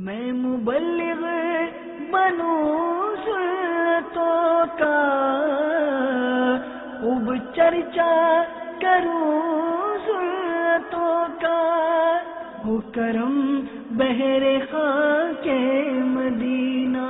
میں مبلغ بنوں سنتوں کا، خوب چرچا کروں سنتوں کا، ہو کرم بہر خاک مدینہ۔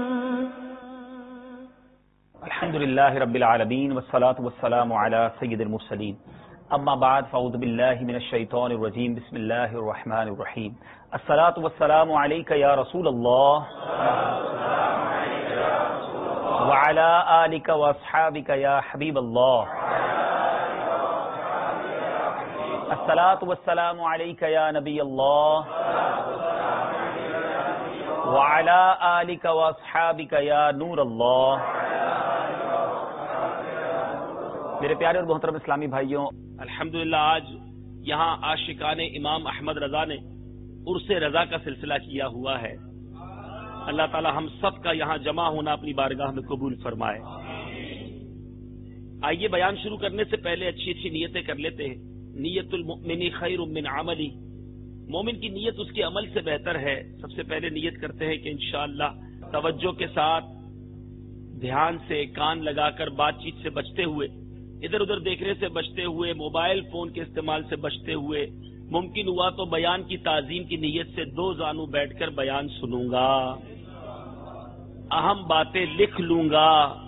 الحمدللہ رب العالمین والصلاة والسلام علی سید المرسلین، اما بعد فاعوذ باللہ من الشیطان الرجیم، بسم اللہ الرحمن الرحیم۔ الصلاة والسلام علیک یا رسول اللہ وعلی آلک واصحابک یا حبیب اللہ۔ الصلاة والسلام علیک یا نبی اللہ وعلی آلک واصحابک یا نور اللہ۔ میرے پیارے اور محترم اسلامی بھائیوں، الحمدللہ آج یہاں عاشقان امام احمد رضا نے عرس رضا کا سلسلہ کیا ہوا ہے۔ اللہ تعالی ہم سب کا یہاں جمع ہونا اپنی بارگاہ میں قبول فرمائے۔ آئیے بیان شروع کرنے سے پہلے اچھی نیتیں کر لیتے ہیں۔ نیت المؤمن خیر من عملی، مومن کی نیت اس کے عمل سے بہتر ہے۔ سب سے پہلے نیت کرتے ہیں کہ انشاءاللہ توجہ کے ساتھ دھیان سے کان لگا کر بات چیت سے بچتے ہوئے، ادھر ادھر دیکھنے سے بچتے ہوئے، موبائل فون کے استعمال سے بچتے ہوئے، ممکن ہوا تو بیان کی تعظیم کی نیت سے دو زانو بیٹھ کر بیان سنوں گا، اہم باتیں لکھ لوں گا۔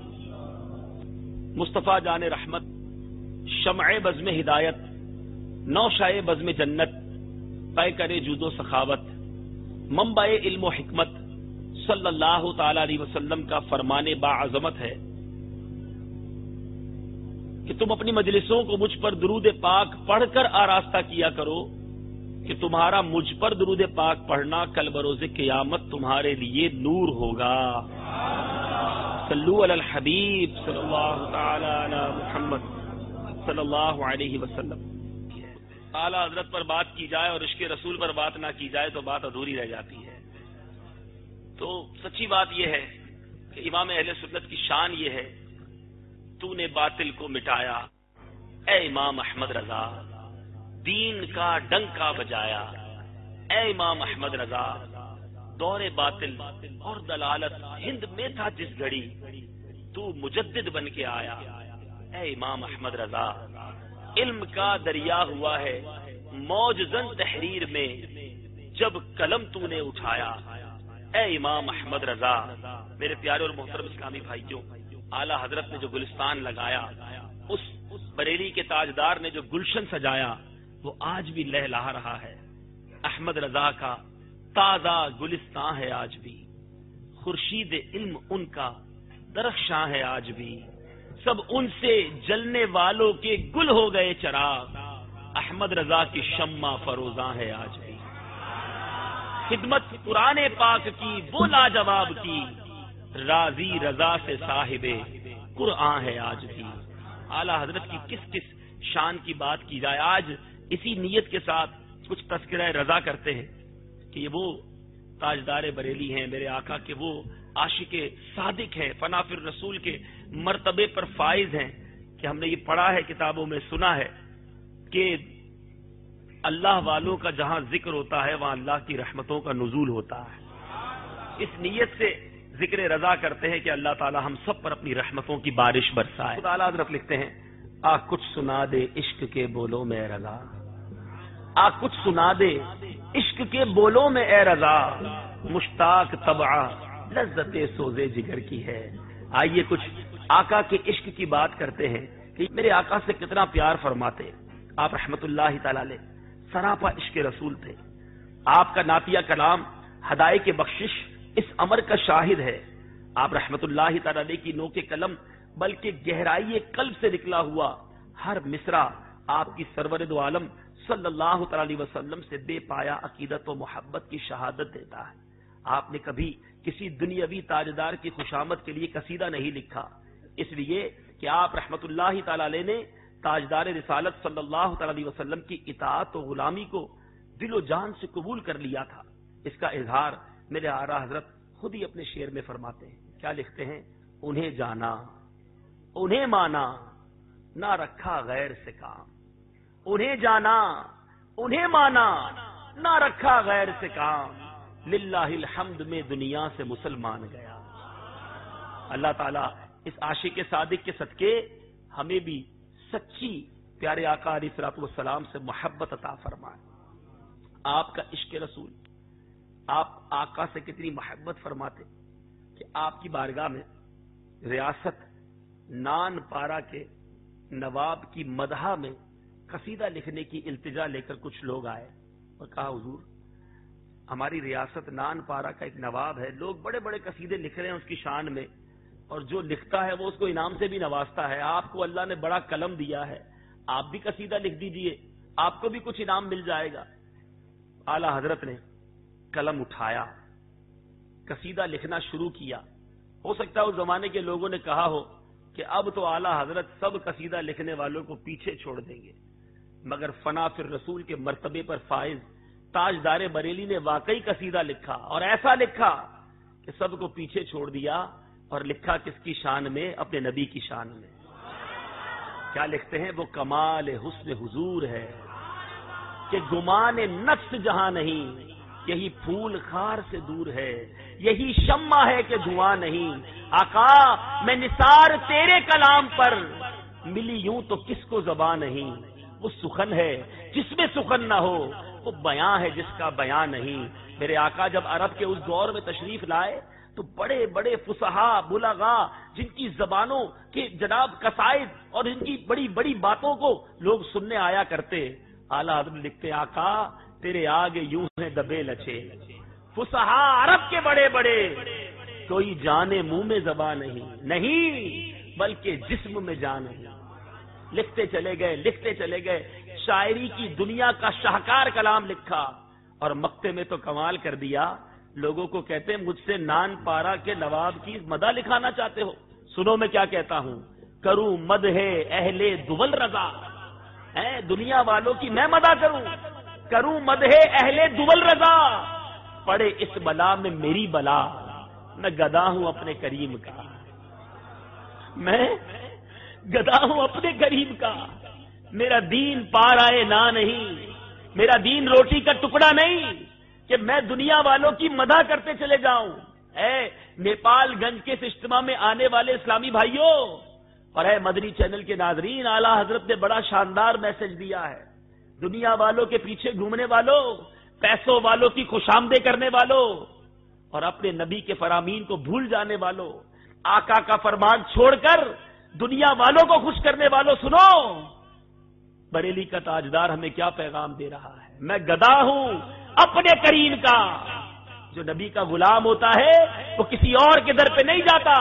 مصطفیٰ جان رحمت، شمع بزم ہدایت، نوشہ بزم جنت، پے کرے جود و سخاوت، منبع علم و حکمت، صلی اللہ تعالی علیہ وسلم کا فرمان باعظمت ہے کہ تم اپنی مجلسوں کو مجھ پر درود پاک پڑھ کر آراستہ کیا کرو کہ تمہارا مجھ پر درود پاک پڑھنا کل بروز قیامت تمہارے لیے نور ہوگا۔ صلو علی الحبیب صلی اللہ تعالی علی محمد صلی اللہ علیہ وسلم۔ اعلی حضرت پر بات کی جائے اور عشق رسول پر بات نہ کی جائے تو بات ادھوری رہ جاتی ہے۔ تو سچی بات یہ ہے کہ امام اہل سنت کی شان یہ ہے، تو نے باطل کو مٹایا اے امام احمد رضا، دین کا ڈنکا بجایا اے امام احمد رضا، دور باطل اور دلالت ہند میں تھا جس گھڑی، تو مجدد بن کے آیا اے امام احمد رضا۔ علم کا دریا ہوا ہے موج زن تحریر میں جب قلم تو نے اٹھایا اے امام احمد رضا۔ میرے پیارے اور محترم اسلامی بھائیوں، اعلی حضرت نے جو گلستان لگایا، اس بریلی کے تاجدار نے جو گلشن سجایا، وہ آج بھی لہلا رہا ہے۔ احمد رضا کا تازہ گلستان ہے آج بھی، خورشید علم ان کا درخشاں ہے آج بھی، سب ان سے جلنے والوں کے گل ہو گئے چراغ، احمد رضا کی شمع فروزاں ہے آج بھی۔ خدمت قرآن پاک کی وہ لاجواب کی، راضی رضا سے صاحب قرآن ہے آج بھی۔ اعلیٰ حضرت کی کس کس شان کی بات کی جائے، آج اسی نیت کے ساتھ کچھ تذکرہ رضا کرتے ہیں کہ یہ وہ تاجدار بریلی ہیں، میرے آقا کے وہ عاشق صادق ہیں، فنا فی الرسول کے مرتبے پر فائز ہیں کہ ہم نے یہ پڑھا ہے، کتابوں میں سنا ہے کہ اللہ والوں کا جہاں ذکر ہوتا ہے وہاں اللہ کی رحمتوں کا نزول ہوتا ہے۔ اس نیت سے ذکر رضا کرتے ہیں کہ اللہ تعالی ہم سب پر اپنی رحمتوں کی بارش برسائے۔ خدا اعلیٰ حضرت لکھتے ہیں، آ کچھ سنا دے عشق کے بولوں میں رضا، آ کچھ سنا دے عشق کے بولوں میں اے رضا، مشتاق طبع لذت سوزے جگر کی ہے۔ آئیے کچھ آقا کے عشق کی بات کرتے ہیں کہ میرے آقا سے کتنا پیار فرماتے۔ آپ رحمت اللہ تعالی علیہ سراپا عشق رسول تھے۔ آپ کا نعتیہ کلام ہدایت بخشش اس امر کا شاہد ہے۔ آپ رحمت اللہ تعالی علیہ کی نوک قلم بلکہ گہرائی قلب سے نکلا ہوا ہر مصرع آپ کی سرور دو عالم صلی اللہ تعالی علیہ وسلم سے بے پایا عقیدت و محبت کی شہادت دیتا ہے۔ آپ نے کبھی کسی دنیاوی تاجدار کی خوشامد کے لیے قصیدہ نہیں لکھا، اس لیے کہ آپ رحمت اللہ تعالی علیہ نے تاجدار رسالت صلی اللہ تعالی علیہ وسلم کی اطاعت و غلامی کو دل و جان سے قبول کر لیا تھا۔ اس کا اظہار میرے آقا حضرت خود ہی اپنے شعر میں فرماتے ہیں۔ کیا لکھتے ہیں؟ انہیں جانا انہیں مانا نہ رکھا غیر سے کام، انہیں جانا انہیں مانا نہ رکھا غیر سے کام، للہ الحمد میں دنیا سے مسلمان گیا۔ اللہ تعالیٰ اس عاشق صادق کے صدقے ہمیں بھی سچی پیارے آقا علیہ الصلوۃ والسلام سے محبت عطا فرمائے۔ آپ کا عشق رسول، آپ آقا سے کتنی محبت فرماتے کہ آپ کی بارگاہ میں ریاست نان پارا کے نواب کی مدح میں قصیدہ لکھنے کی التجا لے کر کچھ لوگ آئے اور کہا حضور ہماری ریاست نان پارا کا ایک نواب ہے، لوگ بڑے بڑے قصیدے لکھ رہے ہیں اس کی شان میں، اور جو لکھتا ہے وہ اس کو انعام سے بھی نوازتا ہے، آپ کو اللہ نے بڑا قلم دیا ہے، آپ بھی قصیدہ لکھ دیجئے، آپ کو بھی کچھ انعام مل جائے گا۔ اعلی حضرت نے قلم اٹھایا، قصیدہ لکھنا شروع کیا۔ ہو سکتا ہے اس زمانے کے لوگوں نے کہا ہو کہ اب تو اعلی حضرت سب قصیدہ لکھنے والوں کو پیچھے چھوڑ دیں گے، مگر فنا فی الرسول کے مرتبے پر فائز تاجدار بریلی نے واقعی قصیدہ لکھا، اور ایسا لکھا کہ سب کو پیچھے چھوڑ دیا، اور لکھا کس کی شان میں؟ اپنے نبی کی شان میں۔ کیا لکھتے ہیں؟ وہ کمال حسن حضور ہے کہ گمان نفس جہاں نہیں، یہی پھول خار سے دور ہے، یہی شمع ہے کہ دھواں نہیں، آقا میں نثار تیرے کلام پر، ملی یوں تو کس کو زبان نہیں، وہ سخن ہے جس میں سخن نہ ہو، وہ بیاں ہے جس کا بیاں نہیں۔ میرے آقا جب عرب کے اس دور میں تشریف لائے تو بڑے بڑے فصحا بلغا جن کی زبانوں کے جناب قصائد اور ان کی بڑی بڑی باتوں کو لوگ سننے آیا کرتے، اعلیٰ حضرت لکھتے آقا تیرے آگے یوں ہیں دبے لچے، فصحا عرب کے بڑے بڑے، کوئی جانے منہ میں زبان نہیں بلکہ جسم میں جان نہیں۔ لکھتے چلے گئے لکھتے چلے گئے، شاعری کی دنیا کا شاہکار کلام لکھا، اور مقتے میں تو کمال کر دیا، لوگوں کو کہتے ہیں مجھ سے نان پارا کے نواب کی مدح لکھانا چاہتے ہو؟ سنو میں کیا کہتا ہوں، کروں مدح اہل دول رضا، دنیا والوں کی میں مدح کروں مدح اہل دول رضا، پڑے اس بلا میں میری بلا، میں گدا ہوں اپنے کریم کا، میں گدا ہوں اپنے کریم کا، میرا دین پار آئے نہ نہیں، میرا دین روٹی کا ٹکڑا نہیں کہ میں دنیا والوں کی مدح کرتے چلے جاؤں۔ اے نیپال گنج کے اس اجتماع میں آنے والے اسلامی بھائیوں اور اے مدنی چینل کے ناظرین، اعلیٰ حضرت نے بڑا شاندار میسج دیا ہے۔ دنیا والوں کے پیچھے گھومنے والوں، پیسوں والوں کی خوشامدیں کرنے والوں، اور اپنے نبی کے فرامین کو بھول جانے والوں، آقا کا فرمان چھوڑ کر دنیا والوں کو خوش کرنے والوں، سنو بریلی کا تاجدار ہمیں کیا پیغام دے رہا ہے، میں گدا ہوں اپنے کریم کا۔ جو نبی کا غلام ہوتا ہے وہ کسی اور کے در پہ نہیں جاتا،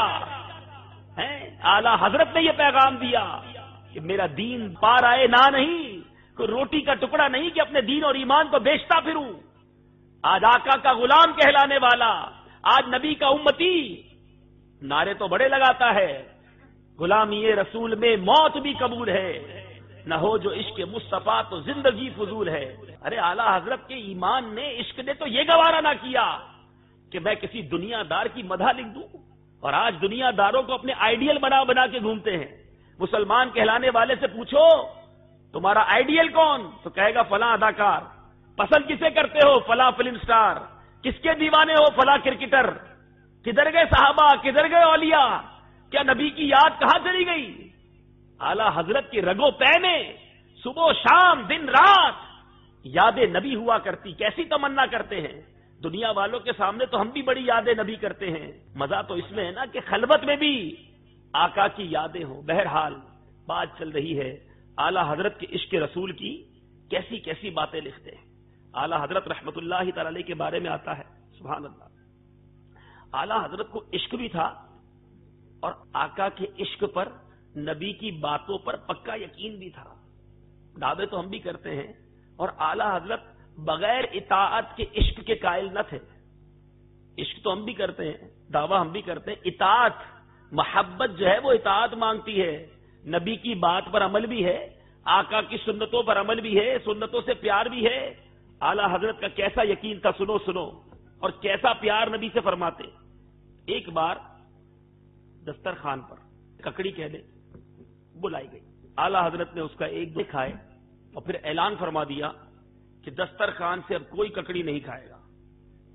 اعلیٰ حضرت نے یہ پیغام دیا کہ میرا دین پار آئے نہ نہیں، کوئی روٹی کا ٹکڑا نہیں کہ اپنے دین اور ایمان کو بیچتا پھروں۔ آج آقا کا غلام کہلانے والا، آج نبی کا امتی، نعرے تو بڑے لگاتا ہے، غلامی رسول میں موت بھی قبول ہے، نہ ہو جو عشق مصطفیٰ تو زندگی فضول ہے۔ ارے اعلیٰ حضرت کے ایمان نے، عشق نے تو یہ گوارا نہ کیا کہ میں کسی دنیا دار کی مدح لکھ دوں، اور آج دنیا داروں کو اپنے آئیڈیل بنا بنا کے گھومتے ہیں۔ مسلمان کہلانے والے سے پوچھو تمہارا آئیڈیل کون، تو کہے گا فلاں اداکار، پسند کسے کرتے ہو، فلاں فلم سٹار، کس کے دیوانے ہو، فلاں کرکٹر، کدھر گئے صحابہ، کدھر گئے اولیاء، کیا نبی کی یاد کہاں چلی گئی؟ اعلیٰ حضرت کی رگوں پے میں صبح و شام دن رات یاد نبی ہوا کرتی، کیسی تمنا کرتے ہیں۔ دنیا والوں کے سامنے تو ہم بھی بڑی یاد نبی کرتے ہیں، مزہ تو اس میں ہے نا کہ خلوت میں بھی آقا کی یادیں ہوں۔ بہرحال بات چل رہی ہے اعلیٰ حضرت کے عشق رسول کی، کیسی کیسی باتیں لکھتے ہیں۔ اعلیٰ حضرت رحمت اللہ تعالی علیہ کے بارے میں آتا ہے، سبحان اللہ، اعلیٰ حضرت کو عشق بھی تھا، اور آقا کے عشق پر، نبی کی باتوں پر پکا یقین بھی تھا۔ دعوے تو ہم بھی کرتے ہیں، اور اعلیٰ حضرت بغیر اطاعت کے عشق کے قائل نہ تھے۔ عشق تو ہم بھی کرتے ہیں، دعویٰ ہم بھی کرتے ہیں، اطاعت، محبت جو ہے وہ اطاعت مانگتی ہے، نبی کی بات پر عمل بھی ہے، آقا کی سنتوں پر عمل بھی ہے، سنتوں سے پیار بھی ہے۔ اعلیٰ حضرت کا کیسا یقین تھا، سنو، اور کیسا پیار نبی سے فرماتے۔ ایک بار دسترخوان پر ککڑی کہہ دے بلائی گئی، اعلیٰ حضرت نے اس کا ایک دو کھائے اور پھر اعلان فرما دیا کہ دسترخوان سے اب کوئی ککڑی نہیں کھائے گا،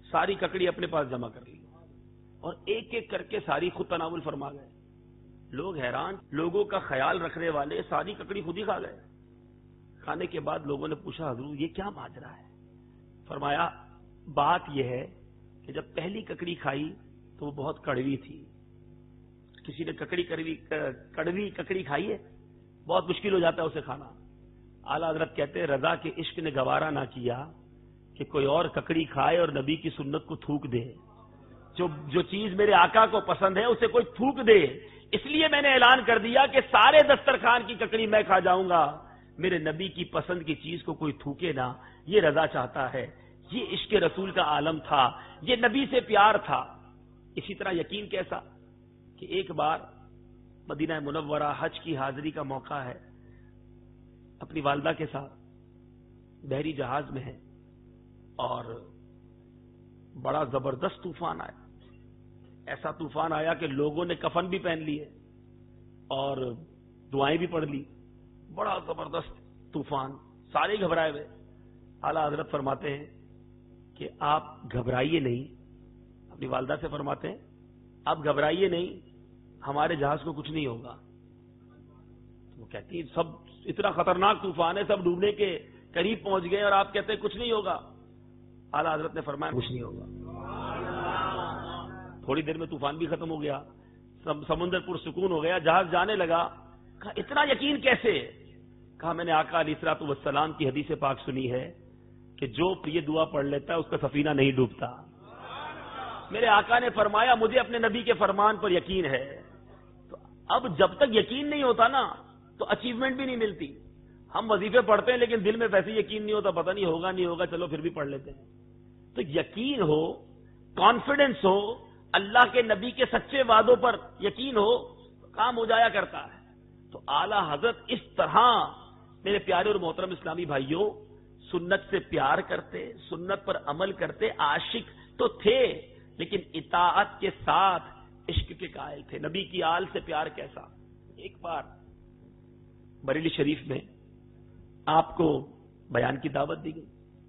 ساری ککڑی اپنے پاس جمع کر لی اور ایک ایک کر کے ساری خود تناول فرما گئے. لوگ حیران، لوگوں کا خیال رکھنے والے ساری ککڑی خود ہی کھا گئے. کھانے کے بعد لوگوں نے پوچھا حضور یہ کیا ماجرا ہے؟ فرمایا بات یہ ہے کہ جب پہلی ککڑی کھائی تو وہ بہت کڑوی تھی. کسی نے کڑوی ککڑی کھائی ہے؟ بہت مشکل ہو جاتا ہے اسے کھانا. اعلیٰ حضرت کہتے ہیں رضا کے عشق نے گوارا نہ کیا کہ کوئی اور ککڑی کھائے اور نبی کی سنت کو تھوک دے. جو چیز میرے آقا کو پسند ہے اسے کوئی تھوک دے. اس لیے میں نے اعلان کر دیا کہ سارے دسترخوان کی ککڑی میں کھا جاؤں گا، میرے نبی کی پسند کی چیز کو کوئی تھوکے نہ. یہ رضا چاہتا ہے. یہ عشق رسول کا عالم تھا، یہ نبی سے پیار تھا. اسی طرح یقین کیسا کہ ایک بار مدینہ منورہ حج کی حاضری کا موقع ہے، اپنی والدہ کے ساتھ بحری جہاز میں ہے اور بڑا زبردست طوفان آیا. ایسا طوفان آیا کہ لوگوں نے کفن بھی پہن لیے اور دعائیں بھی پڑھ لی. بڑا زبردست طوفان، سارے گھبرائے ہوئے. اعلیٰ حضرت فرماتے ہیں کہ آپ گھبرائیے نہیں. اپنی والدہ سے فرماتے ہیں آپ گھبرائیے نہیں، ہمارے جہاز کو کچھ نہیں ہوگا. وہ کہتی سب اتنا خطرناک طوفان ہے، سب ڈوبنے کے قریب پہنچ گئے اور آپ کہتے ہیں کچھ نہیں ہوگا. اعلیٰ حضرت نے فرمایا کچھ نہیں ہوگا. تھوڑی دیر میں طوفان بھی ختم ہو گیا، سمندر پرسکون ہو گیا، جہاز جانے لگا. کہا اتنا یقین کیسے؟ کہا میں نے آقا علیہ الصلوۃ والسلام کی حدیث پاک سنی ہے کہ جو یہ دعا پڑھ لیتا ہے اس کا سفینہ نہیں ڈوبتا. میرے آقا نے فرمایا مجھے اپنے نبی کے فرمان پر یقین ہے. تو اب جب تک یقین نہیں ہوتا نا تو اچیومنٹ بھی نہیں ملتی. ہم وظیفے پڑھتے ہیں لیکن دل میں ویسے یقین نہیں ہوتا، پتہ نہیں ہوگا نہیں ہوگا، چلو پھر بھی پڑھ لیتے ہیں. تو یقین ہو، کانفیڈنس ہو، اللہ کے نبی کے سچے وعدوں پر یقین ہو، کام ہو جایا کرتا ہے. تو اعلیٰ حضرت اس طرح میرے پیارے اور محترم اسلامی بھائیوں سنت سے پیار کرتے، سنت پر عمل کرتے. عاشق تو تھے لیکن اطاعت کے ساتھ عشق کے قائل تھے. نبی کی آل سے پیار کیسا. ایک بار بریلی شریف میں آپ کو بیان کی دعوت دی گئی.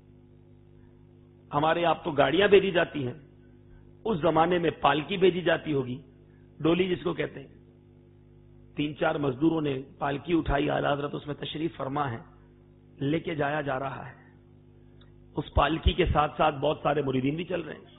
ہمارے آپ تو گاڑیاں بھیجی جاتی ہیں، اس زمانے میں پالکی بھیجی جاتی ہوگی، ڈولی جس کو کہتے ہیں. 3-4 مزدوروں نے پالکی اٹھائی، اعلیٰ حضرت اس میں تشریف فرما ہے، لے کے جایا جا رہا ہے. اس پالکی کے ساتھ ساتھ بہت سارے مریدین بھی چل رہے ہیں.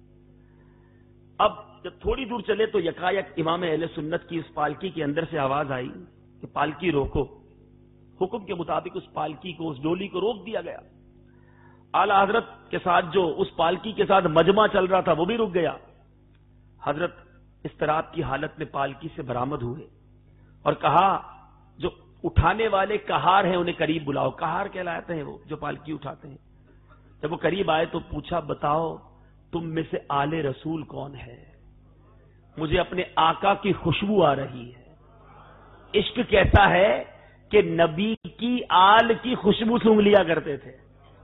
اب جب تھوڑی دور چلے تو یکایک امام اہل سنت کی اس پالکی کے اندر سے آواز آئی کہ پالکی روکو. حکم کے مطابق اس پالکی کو، اس ڈولی کو روک دیا گیا. اعلیٰ حضرت کے ساتھ جو اس پالکی کے ساتھ مجمع چل رہا تھا وہ بھی رک گیا. حضرت اضطراب کی حالت میں پالکی سے برآمد ہوئے اور کہا جو اٹھانے والے کہار ہیں انہیں قریب بلاؤ. کہار کہلاتے ہیں وہ جو پالکی اٹھاتے ہیں. جب وہ قریب آئے تو پوچھا بتاؤ تم میں سے آل رسول کون ہے؟ مجھے اپنے آقا کی خوشبو آ رہی ہے. عشق کیسا ہے کہ نبی کی آل کی خوشبو سونگ لیا کرتے تھے.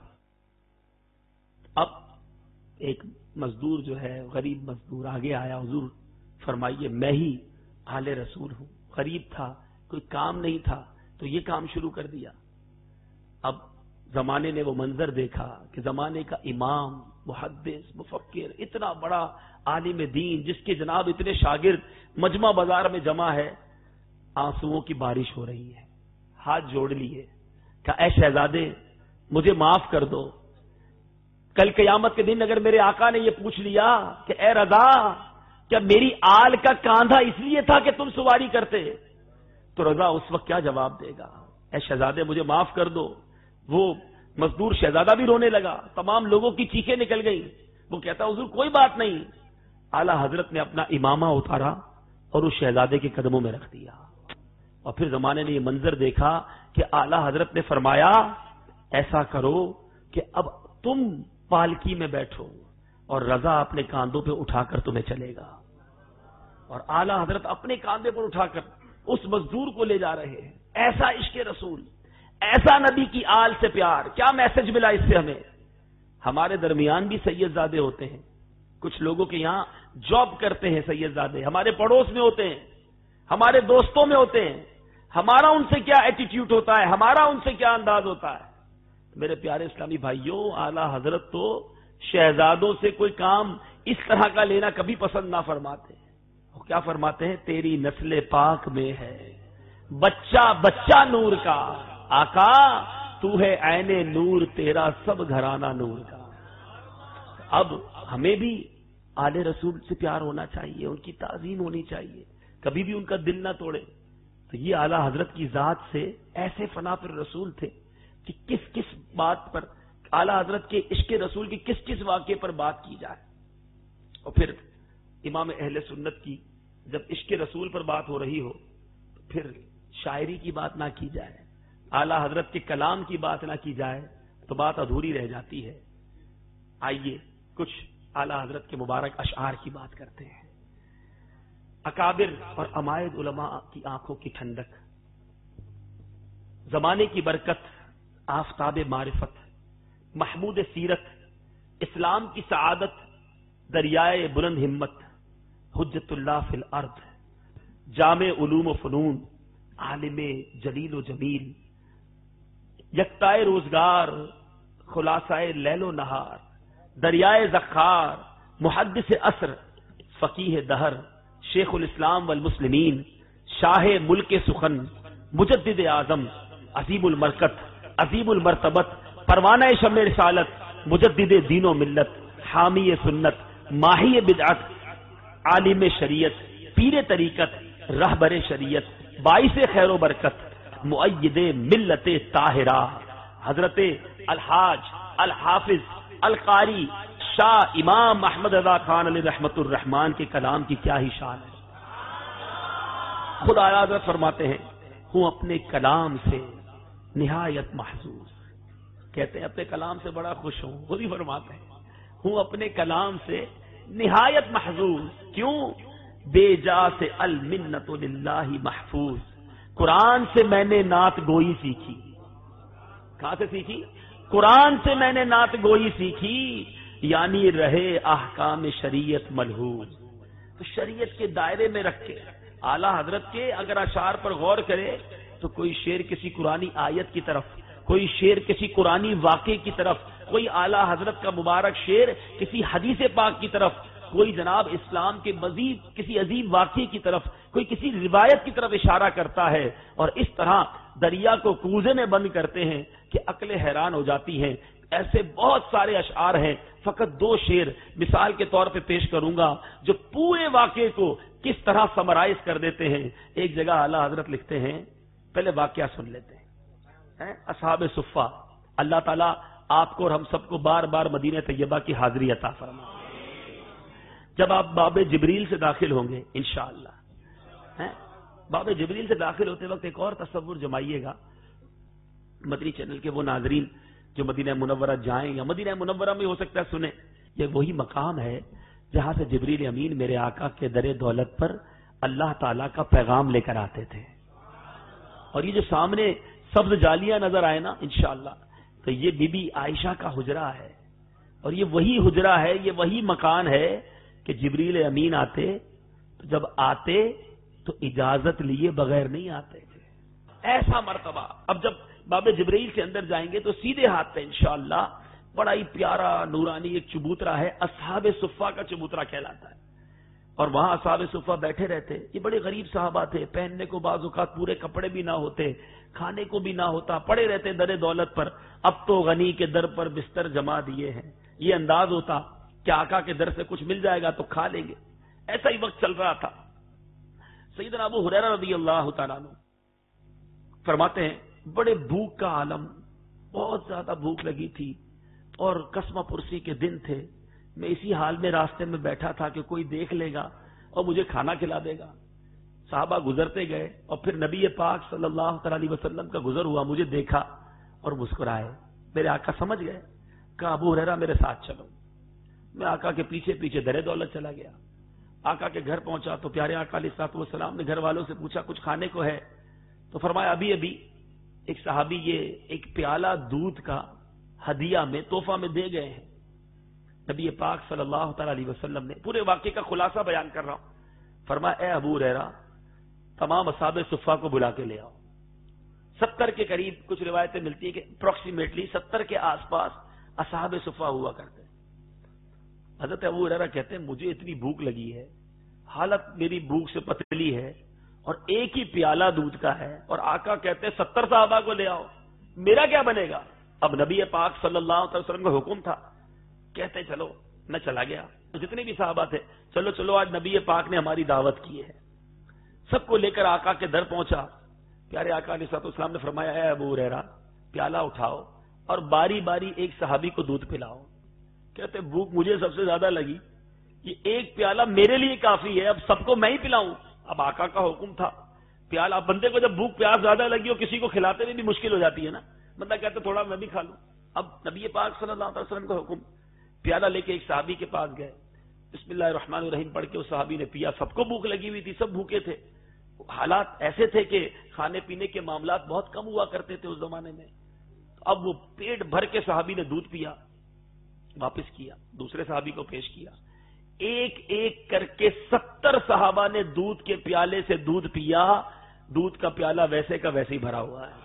اب ایک مزدور جو ہے غریب مزدور آگے آیا، حضور فرمائیے میں ہی آل رسول ہوں. غریب تھا، کوئی کام نہیں تھا تو یہ کام شروع کر دیا. اب زمانے نے وہ منظر دیکھا کہ زمانے کا امام، محدث، مفکر، اتنا بڑا عالم دین جس کے جناب اتنے شاگرد مجمع بازار میں جمع ہے، آنسوؤں کی بارش ہو رہی ہے. ہاتھ جوڑ لیے، کہا اے شہزادے مجھے معاف کر دو. کل قیامت کے دن اگر میرے آقا نے یہ پوچھ لیا کہ اے رضا کیا میری آل کا کاندھا اس لیے تھا کہ تم سواری کرتے، تو رضا اس وقت کیا جواب دے گا؟ اے شہزادے مجھے معاف کر دو. وہ مزدور شہزادہ بھی رونے لگا، تمام لوگوں کی چیخیں نکل گئی. وہ کہتا حضور کوئی بات نہیں. اعلیٰ حضرت نے اپنا امامہ اتارا اور اس شہزادے کے قدموں میں رکھ دیا. اور پھر زمانے نے یہ منظر دیکھا کہ اعلیٰ حضرت نے فرمایا ایسا کرو کہ اب تم پالکی میں بیٹھو اور رضا اپنے کاندھوں پہ اٹھا کر تمہیں چلے گا. اور اعلیٰ حضرت اپنے کاندھے پر اٹھا کر اس مزدور کو لے جا رہے ہیں. ایسا عشق رسول، ایسا نبی کی آل سے پیار. کیا میسج ملا اس سے ہمیں؟ ہمارے درمیان بھی سید زادے ہوتے ہیں، کچھ لوگوں کے یہاں جاب کرتے ہیں سید زادے، ہمارے پڑوس میں ہوتے ہیں، ہمارے دوستوں میں ہوتے ہیں. ہمارا ان سے کیا ایٹیٹیوڈ ہوتا ہے، ہمارا ان سے کیا انداز ہوتا ہے. میرے پیارے اسلامی بھائیوں، اعلیٰ حضرت تو شہزادوں سے کوئی کام اس طرح کا لینا کبھی پسند نہ فرماتے. وہ کیا فرماتے ہیں؟ تیری نسل پاک میں ہے بچہ بچہ نور کا، آقا تو ہے عین نور، تیرا سب گھرانہ نور کا. اب ہمیں بھی آل رسول سے پیار ہونا چاہیے، ان کی تعظیم ہونی چاہیے، کبھی بھی ان کا دل نہ توڑے. تو یہ اعلی حضرت کی ذات سے ایسے فنا پر رسول تھے کہ کس کس بات پر اعلی حضرت کے عشق رسول کے کس کس واقعے پر بات کی جائے. اور پھر امام اہل سنت کی جب عشق رسول پر بات ہو رہی ہو تو پھر شاعری کی بات نہ کی جائے، اعلی حضرت کے کلام کی بات نہ کی جائے تو بات ادھوری رہ جاتی ہے. آئیے کچھ اعلی حضرت کے مبارک اشعار کی بات کرتے ہیں. اکابر اور عمائد علماء کی آنکھوں کی ٹھنڈک، زمانے کی برکت، آفتاب معرفت، محمود سیرت، اسلام کی سعادت، دریائے بلند ہمت، حجت اللہ فی الارض، جامع علوم و فنون، عالم جلیل و جمیل، یکتائے روزگار، خلاصائے لیل و نہار، دریائے ذخار، محدث عصر، فقیہ دہر، شیخ الاسلام والمسلمین، شاہ ملک سخن، مجدد اعظم، عظیم المرکت، عظیم المرتبت، پروانہ شمع رسالت، مجدد دین و ملت، حامی سنت، ماہی بدعت، عالم شریعت، پیر طریقت، رہبر شریعت، باعث خیر و برکت، مؤید ملت طاہرہ، حضرت الحاج الحافظ القاری شاہ امام احمد رضا خان علیہ رحمت الرحمان کے کلام کی کیا ہی شان ہے. خدا حضرت فرماتے ہیں ہوں اپنے کلام سے نہایت محظوظ، کہتے ہیں اپنے کلام سے بڑا خوش ہوں. خود ہی فرماتے ہیں ہوں اپنے کلام سے نہایت محظوظ. کیوں؟ بے جا سے المنت للہ محفوظ. قرآن سے میں نے نعت گوئی سیکھی. کہاں سے سیکھی؟ قرآن سے میں نے نعت گوئی سیکھی، یعنی رہے احکام شریعت ملحوظ. تو شریعت کے دائرے میں رکھ کے اعلی حضرت کے اگر اشعار پر غور کرے تو کوئی شعر کسی قرآنی آیت کی طرف، کوئی شعر کسی قرآنی واقعے کی طرف، کوئی اعلی حضرت کا مبارک شعر کسی حدیث پاک کی طرف، کوئی جناب اسلام کے مزید کسی عظیم واقعے کی طرف، کوئی کسی روایت کی طرف اشارہ کرتا ہے. اور اس طرح دریا کو کوزے میں بند کرتے ہیں کہ عقلیں حیران ہو جاتی ہیں. ایسے بہت سارے اشعار ہیں، فقط دو شعر مثال کے طور پہ پیش کروں گا جو پورے واقعے کو کس طرح سمرائز کر دیتے ہیں. ایک جگہ اعلی حضرت لکھتے ہیں، پہلے واقعہ سن لیتے ہیں. اصحاب صفہ، اللہ تعالیٰ آپ کو اور ہم سب کو بار بار مدینہ طیبہ کی حاضری عطا فرمائے. جب آپ باب جبریل سے داخل ہوں گے انشاءاللہ، باب جبریل سے داخل ہوتے وقت ایک اور تصور جمائیے گا. مدنی چینل کے وہ ناظرین جو مدینہ منورہ جائیں یا مدینہ منورہ میں ہو سکتا ہے سنیں، یہ وہی مقام ہے جہاں سے جبریل امین میرے آقا کے در دولت پر اللہ تعالیٰ کا پیغام لے کر آتے تھے. اور یہ جو سامنے سبز جالیاں نظر آئے نا انشاءاللہ، تو یہ بی بی عائشہ کا حجرہ ہے. اور یہ وہی حجرہ ہے، یہ وہی مکان ہے کہ جبریل امین آتے تو جب آتے تو اجازت لیے بغیر نہیں آتے تھے. ایسا مرتبہ. اب جب باب جبریل کے اندر جائیں گے تو سیدھے ہاتھ پہ انشاءاللہ بڑا ہی پیارا نورانی ایک چبوترا ہے، اصحاب صفہ کا چبوترا کہلاتا ہے. اور وہاں اصحاب صفہ بیٹھے رہتے. یہ بڑے غریب صحابہ تھے، پہننے کو بعض اوقات پورے کپڑے بھی نہ ہوتے، کھانے کو بھی نہ ہوتا، پڑے رہتے در دولت پر. اب تو غنی کے در پر بستر جما دیے ہیں، یہ انداز ہوتا کہ آقا کے در سے کچھ مل جائے گا تو کھا لیں گے. ایسا ہی وقت چل رہا تھا. سیدنا ابو ہریرہ رضی اللہ تعالیٰ عنہ فرماتے ہیں بڑے بھوک کا عالم، بہت زیادہ بھوک لگی تھی اور قسمہ پرسی کے دن تھے. میں اسی حال میں راستے میں بیٹھا تھا کہ کوئی دیکھ لے گا اور مجھے کھانا کھلا دے گا. صحابہ گزرتے گئے اور پھر نبی پاک صلی اللہ علیہ وسلم کا گزر ہوا، مجھے دیکھا اور مسکرائے. میرے آقا سمجھ گئے، کہا ابو ہریرہ میرے ساتھ چلو. میں آقا کے پیچھے پیچھے در دولت چلا گیا. آقا کے گھر پہنچا تو پیارے آقا علیہ الصلوۃ والسلام نے گھر والوں سے پوچھا کچھ کھانے کو ہے؟ تو فرمایا ابھی ابھی ایک صحابی یہ ایک پیالہ دودھ کا ہدیہ میں تحفہ میں دے گئے ہیں. نبی پاک صلی اللہ تعالی علیہ وسلم نے پورے واقعے کا خلاصہ بیان کر رہا ہوں. فرمایا اے ابو ہریرہ تمام اصحاب صفہ کو بلا کے لے آؤ. 70 کے قریب کچھ روایتیں ملتی ہیں کہ اپروکسیمیٹلی 70 کے آس پاس اصحاب صفہ ہوا کرتے. حضرت ابو ہریرہ کہتے ہیں مجھے اتنی بھوک لگی ہے، حالت میری بھوک سے پتلی ہے، اور ایک ہی پیالہ دودھ کا ہے، اور آقا کہتے ہیں 70 صحابہ کو لے آؤ، میرا کیا بنے گا؟ اب نبی پاک صلی اللہ علیہ وسلم کا حکم تھا، کہتے چلو میں چلا گیا، جتنے بھی صحابہ تھے چلو چلو آج نبی پاک نے ہماری دعوت کی ہے، سب کو لے کر آقا کے در پہنچا۔ پیارے آقا علیہ الصلوۃ والسلام نے فرمایا اے ابو ہریرہ پیالہ اٹھاؤ اور باری باری ایک صحابی کو دودھ پلاؤ۔ کہتے بھوک مجھے سب سے زیادہ لگی، یہ ایک پیالہ میرے لیے کافی ہے، اب سب کو میں ہی پلاؤں؟ اب آقا کا حکم تھا پیالہ، اب بندے کو جب بھوک پیاس زیادہ لگی اور کسی کو کھلاتے میں بھی مشکل ہو جاتی ہے نا، بندہ کہتا تھوڑا میں بھی کھا لوں۔ اب نبی پاک صلی اللہ علیہ وسلم کا حکم، پیالہ لے کے ایک صحابی کے پاس گئے، بسم اللہ الرحمن الرحیم پڑھ کے اس صحابی نے پیا، سب کو بھوک لگی ہوئی تھی، سب بھوکے تھے، حالات ایسے تھے کہ کھانے پینے کے معاملات بہت کم ہوا کرتے تھے اس زمانے میں۔ اب وہ پیٹ بھر کے صحابی نے دودھ پیا، واپس کیا، دوسرے صحابی کو پیش کیا، ایک ایک کر کے 70 صحابہ نے دودھ کے پیالے سے دودھ پیا، دودھ کا پیالہ ویسے کا ویسے ہی بھرا ہوا ہے۔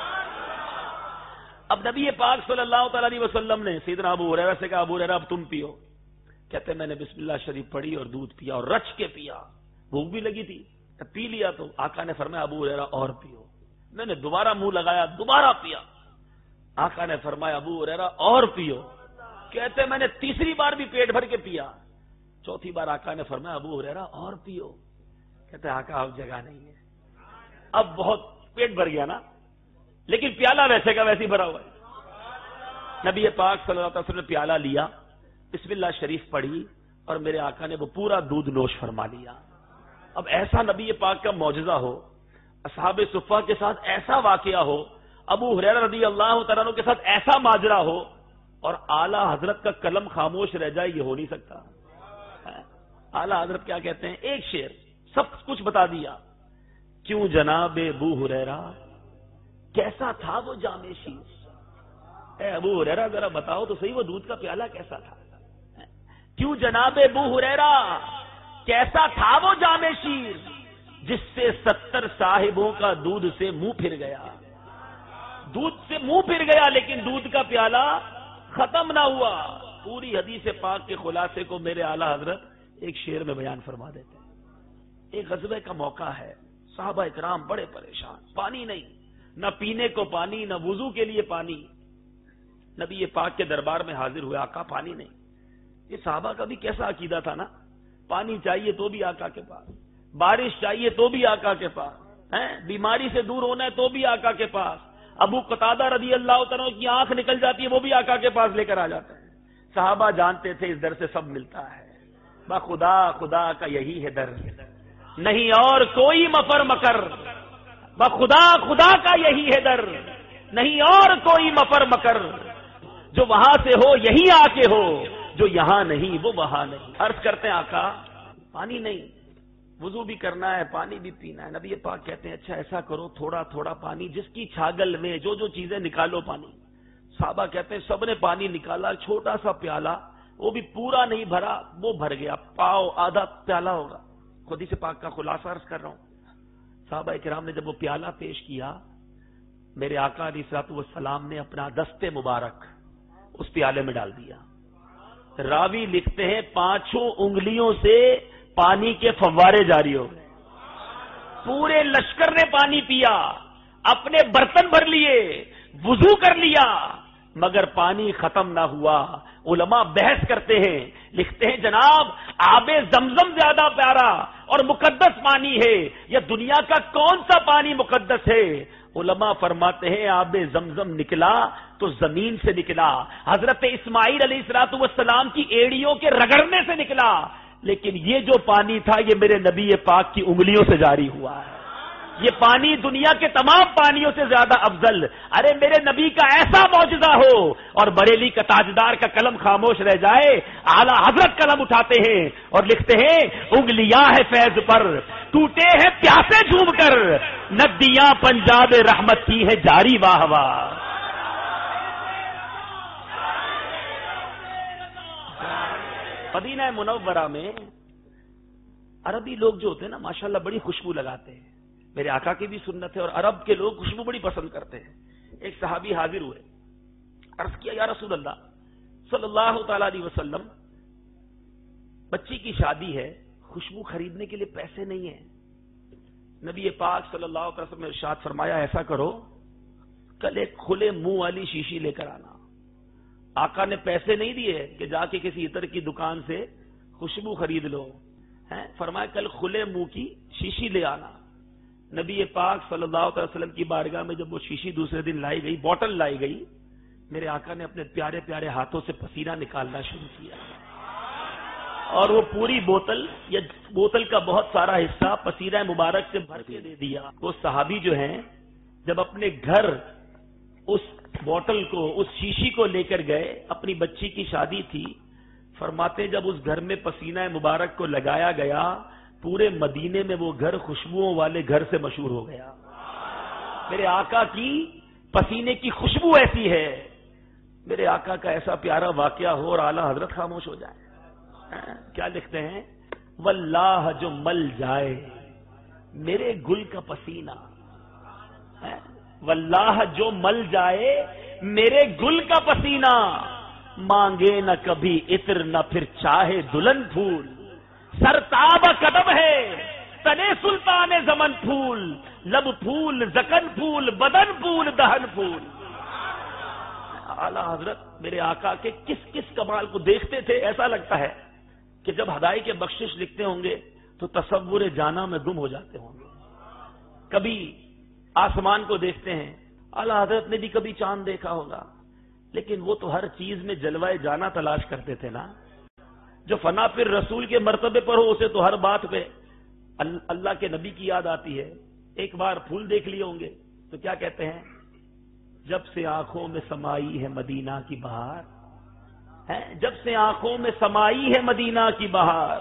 اب نبی پاک صلی اللہ تعالی علیہ وسلم نے سیدنا ابو ہریرہ سے کہا ابو ہریرہ اب تم پیو۔ کہتے میں نے بسم اللہ شریف پڑھی اور دودھ پیا اور رچ کے پیا، بھوک بھی لگی تھی، پی لیا تو آقا نے فرمایا ابو ہریرہ اور پیو۔ میں نے دوبارہ منہ لگایا، دوبارہ پیا، آقا نے فرمایا ابو ہریرہ اور پیو۔ کہتے میں نے تیسری بار بھی پیٹ بھر کے پیا، چوتھی بار آقا نے فرمایا ابو ہریرہ اور پیو۔ کہتے آقا اب جگہ نہیں ہے، اب بہت پیٹ بھر گیا نا، لیکن پیالہ ویسے کا ویسے ہی بھرا ہوا ہے۔ نبی پاک صلی اللہ علیہ وسلم نے پیالہ لیا، بسم اللہ شریف پڑھی اور میرے آقا نے وہ پورا دودھ نوش فرما لیا۔ اب ایسا نبی پاک کا معجزہ ہو، اصحاب صفہ کے ساتھ ایسا واقعہ ہو، ابو ہریرہ رضی اللہ تعالیٰ عنہ کے ساتھ ایسا ماجرا ہو، اور اعلی حضرت کا قلم خاموش رہ جائے، یہ ہو نہیں سکتا۔ اعلی حضرت کیا کہتے ہیں؟ ایک شعر سب کچھ بتا دیا۔ کیوں جناب ابو ہریرہ کیسا تھا وہ جام شیر؟ اے ابو ہریرہ ذرا بتاؤ تو صحیح وہ دودھ کا پیالہ کیسا تھا؟ کیوں جناب ابو ہریرہ کیسا تھا وہ جام شیر جس سے 70 صاحبوں کا دودھ سے منہ پھر گیا؟ دودھ سے منہ پھر گیا لیکن دودھ کا پیالہ ختم نہ ہوا۔ پوری حدیث پاک کے خلاصے کو میرے اعلی حضرت ایک شعر میں بیان فرما دیتے ہیں۔ ایک غزوے کا موقع ہے، صحابہ اکرام بڑے پریشان، پانی نہیں، نہ پینے کو پانی، نہ وضو کے لیے پانی۔ نبی پاک کے دربار میں حاضر ہوئے، آقا پانی نہیں۔ یہ صحابہ کا بھی کیسا عقیدہ تھا نا، پانی چاہیے تو بھی آقا کے پاس، بارش چاہیے تو بھی آقا کے پاس، بیماری سے دور ہونا ہے تو بھی آقا کے پاس، ابو قتادہ رضی اللہ تعالیٰ کی آنکھ نکل جاتی ہے وہ بھی آقا کے پاس لے کر آ جاتا ہے۔ صحابہ جانتے تھے اس در سے سب ملتا ہے، خدا خدا کا یہی ہے در، نہیں اور کوئی مفر مکر، خدا خدا کا یہی ہے در، نہیں اور کوئی مفر مکر، جو وہاں سے ہو یہی آ کے ہو، جو یہاں نہیں وہ وہاں نہیں۔ عرض کرتے ہیں آقا پانی نہیں، وضو بھی کرنا ہے، پانی بھی پینا ہے۔ نبی پاک کہتے ہیں اچھا ایسا کرو، تھوڑا تھوڑا پانی جس کی چھاگل میں جو جو چیزیں نکالو پانی۔ صحابہ کہتے ہیں سب نے پانی نکالا، چھوٹا سا پیالہ وہ بھی پورا نہیں بھرا، وہ بھر گیا، پاؤ آدھا پیالہ ہوگا۔ حدیث پاک کا خلاصہ عرض کر رہا ہوں۔ صحابہ کرام نے جب وہ پیالہ پیش کیا، میرے آقا علیہ الصلوۃ والسلام نے اپنا دست مبارک اس پیالے میں ڈال دیا۔ راوی لکھتے ہیں 5 انگلیوں سے پانی کے فوارے جاری ہو گئے، پورے لشکر نے پانی پیا، اپنے برتن بھر لیے، وضو کر لیا، مگر پانی ختم نہ ہوا۔ علماء بحث کرتے ہیں، لکھتے ہیں جناب آب زمزم زیادہ پیارا اور مقدس پانی ہے یا دنیا کا کون سا پانی مقدس ہے؟ علماء فرماتے ہیں آب زمزم نکلا تو زمین سے نکلا، حضرت اسماعیل علیہ الصلوۃ والسلام کی ایڑیوں کے رگڑنے سے نکلا، لیکن یہ جو پانی تھا یہ میرے نبی پاک کی انگلیوں سے جاری ہوا ہے۔ یہ پانی دنیا کے تمام پانیوں سے زیادہ افضل۔ ارے میرے نبی کا ایسا معجزہ ہو اور بریلی کا تاجدار کا قلم خاموش رہ جائے، اعلیٰ حضرت قلم اٹھاتے ہیں اور لکھتے ہیں انگلیاں ہے فیض پر، ٹوٹے ہیں پیاسے جھوم کر، ندیاں پنجاب رحمت کی ہے جاری واہ واہ۔ مدینہ منورہ میں عربی لوگ جو ہوتے ہیں نا ماشاءاللہ بڑی خوشبو لگاتے ہیں، میرے آقا کی بھی سنت ہے، اور عرب کے لوگ خوشبو بڑی پسند کرتے ہیں۔ ایک صحابی حاضر ہوئے، عرض کیا یا رسول اللہ صلی اللہ تعالی علیہ وسلم بچی کی شادی ہے، خوشبو خریدنے کے لیے پیسے نہیں ہیں. نبی پاک صلی اللہ علیہ وسلم نے ارشاد فرمایا ایسا کرو کل ایک کھلے منہ والی شیشی لے کر آنا. آقا نے پیسے نہیں دیے کہ جا کے کسی عطر کی دکان سے خوشبو خرید لو، فرمایا کل کھلے منہ کی شیشی لے آنا. نبی پاک صلی اللہ علیہ وسلم کی بارگاہ میں جب وہ شیشی دوسرے دن لائی گئی، بوٹل لائی گئی، میرے آقا نے اپنے پیارے پیارے ہاتھوں سے پسینہ نکالنا شروع کیا اور وہ پوری بوتل یا بوتل کا بہت سارا حصہ پسینہ مبارک سے بھر کے دے دیا. وہ صحابی جو ہیں جب اپنے گھر اس بوتل کو، اس شیشی کو لے کر گئے، اپنی بچی کی شادی تھی، فرماتے جب اس گھر میں پسینہ مبارک کو لگایا گیا پورے مدینے میں وہ گھر خوشبوؤں والے گھر سے مشہور ہو گیا. میرے آقا کی پسینے کی خوشبو ایسی ہے. میرے آقا کا ایسا پیارا واقعہ ہو اور اعلیٰ حضرت خاموش ہو جائے. کیا لکھتے ہیں؟ واللہ جو مل جائے میرے گل کا پسینہ، واللہ جو مل جائے میرے گل کا پسینہ، مانگے نہ کبھی عطر نہ پھر چاہے دلہن پھول، سرتاب قدم ہے تنے سلطان زمن پھول، لب پھول زکن پھول بدن پھول دہن پھول. اعلیٰ حضرت میرے آقا کے کس کس کمال کو دیکھتے تھے. ایسا لگتا ہے کہ جب ہدائی کے بخشش لکھتے ہوں گے تو تصور جانا میں گم ہو جاتے ہوں گے. کبھی آسمان کو دیکھتے ہیں، اعلیٰ حضرت نے بھی کبھی چاند دیکھا ہوگا، لیکن وہ تو ہر چیز میں جلوہ جانا تلاش کرتے تھے نا. جو فنا پھر رسول کے مرتبے پر ہو اسے تو ہر بات پہ اللہ کے نبی کی یاد آتی ہے. ایک بار پھول دیکھ لیے ہوں گے تو کیا کہتے ہیں؟ جب سے آنکھوں میں سمائی ہے مدینہ کی بہار، جب سے آنکھوں میں سمائی ہے مدینہ کی بہار،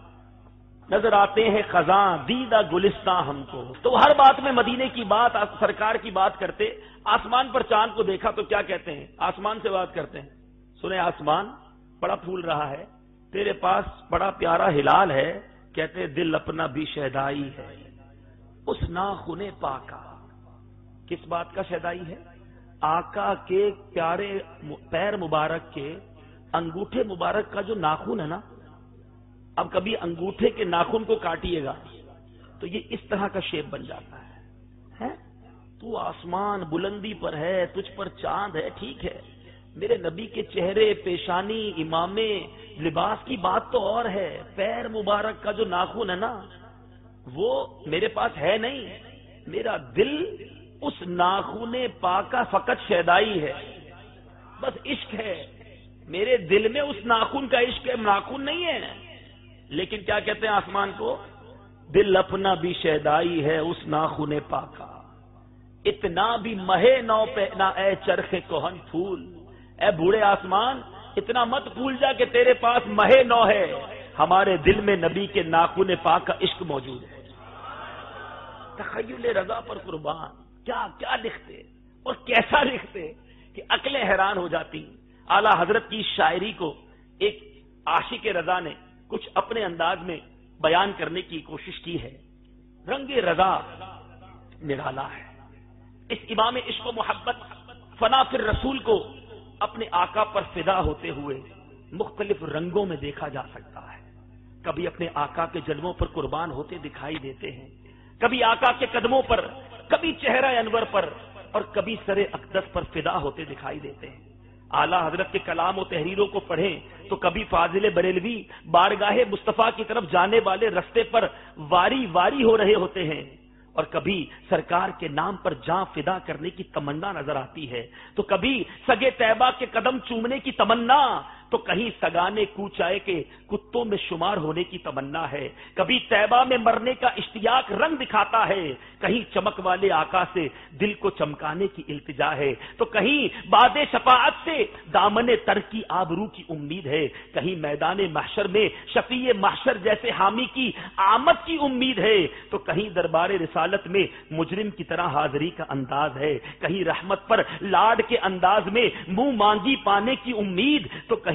نظر آتے ہیں خزاں دیدہ گلستاں ہم کو. تو ہر بات میں مدینے کی بات، سرکار کی بات کرتے. آسمان پر چاند کو دیکھا تو کیا کہتے ہیں؟ آسمان سے بات کرتے ہیں، سنے آسمان بڑا پھول رہا ہے، تیرے پاس بڑا پیارا ہلال ہے، کہتے دل اپنا بھی شہدائی ہے اس ناخن پاکا. کس بات کا شہدائی ہے؟ آقا کے پیارے پیر مبارک کے انگوٹھے مبارک کا جو ناخن ہے نا. اب کبھی انگوٹھے کے ناخن کو کاٹیے گا تو یہ اس طرح کا شیپ بن جاتا ہے. تو آسمان بلندی پر ہے، تجھ پر چاند ہے، ٹھیک ہے، میرے نبی کے چہرے، پیشانی، امامے، لباس کی بات تو اور ہے. پیر مبارک کا جو ناخن ہے نا وہ میرے پاس ہے نہیں. میرا دل اس ناخن پاکا فقط شیدائی ہے، بس عشق ہے. میرے دل میں اس ناخن کا عشق ہے، ناخن نہیں ہے. لیکن کیا کہتے ہیں آسمان کو؟ دل اپنا بھی شیدائی ہے اس ناخن پاکا، اتنا بھی مہے نو پہنا اے چرخ کوہن پھول. اے بوڑھے آسمان اتنا مت بھول جا کہ تیرے پاس مہے نو ہے، ہمارے دل میں نبی کے ناخن پاک کا عشق موجود ہے. تخیل رضا پر قربان، کیا کیا لکھتے اور کیسا لکھتے کہ عقلیں حیران ہو جاتی. اعلیٰ حضرت کی شاعری کو ایک عاشق رضا نے کچھ اپنے انداز میں بیان کرنے کی کوشش کی ہے. رنگ رضا نرالا ہے. اس امام عشق و محبت فنا فر رسول کو اپنے آقا پر فدا ہوتے ہوئے مختلف رنگوں میں دیکھا جا سکتا ہے. کبھی اپنے آقا کے جلووں پر قربان ہوتے دکھائی دیتے ہیں، کبھی آقا کے قدموں پر، کبھی چہرہ انور پر، اور کبھی سر اقدس پر فدا ہوتے دکھائی دیتے ہیں. اعلیٰ حضرت کے کلام و تحریروں کو پڑھیں تو کبھی فاضل بریلوی بارگاہ مصطفیٰ کی طرف جانے والے رستے پر واری واری ہو رہے ہوتے ہیں، اور کبھی سرکار کے نام پر جاں فدا کرنے کی تمنا نظر آتی ہے، تو کبھی سگے طیبہ کے قدم چومنے کی تمنا، تو کہیں سگانے کوچائے کے کتوں میں شمار ہونے کی تمنا ہے. کبھی طیبہ میں مرنے کا اشتیاق رنگ دکھاتا ہے، کہیں چمک والے آقا سے دل کو چمکانے کی التجا ہے، تو کہیں باد شفاعت سے دامن تر کی آبرو کی امید ہے، کہیں میدان محشر میں شفیع محشر جیسے حامی کی آمد کی امید ہے، تو کہیں دربار رسالت میں مجرم کی طرح حاضری کا انداز ہے، کہیں رحمت پر لاڈ کے انداز میں منہ مانگی پانے کی امید، تو کہیں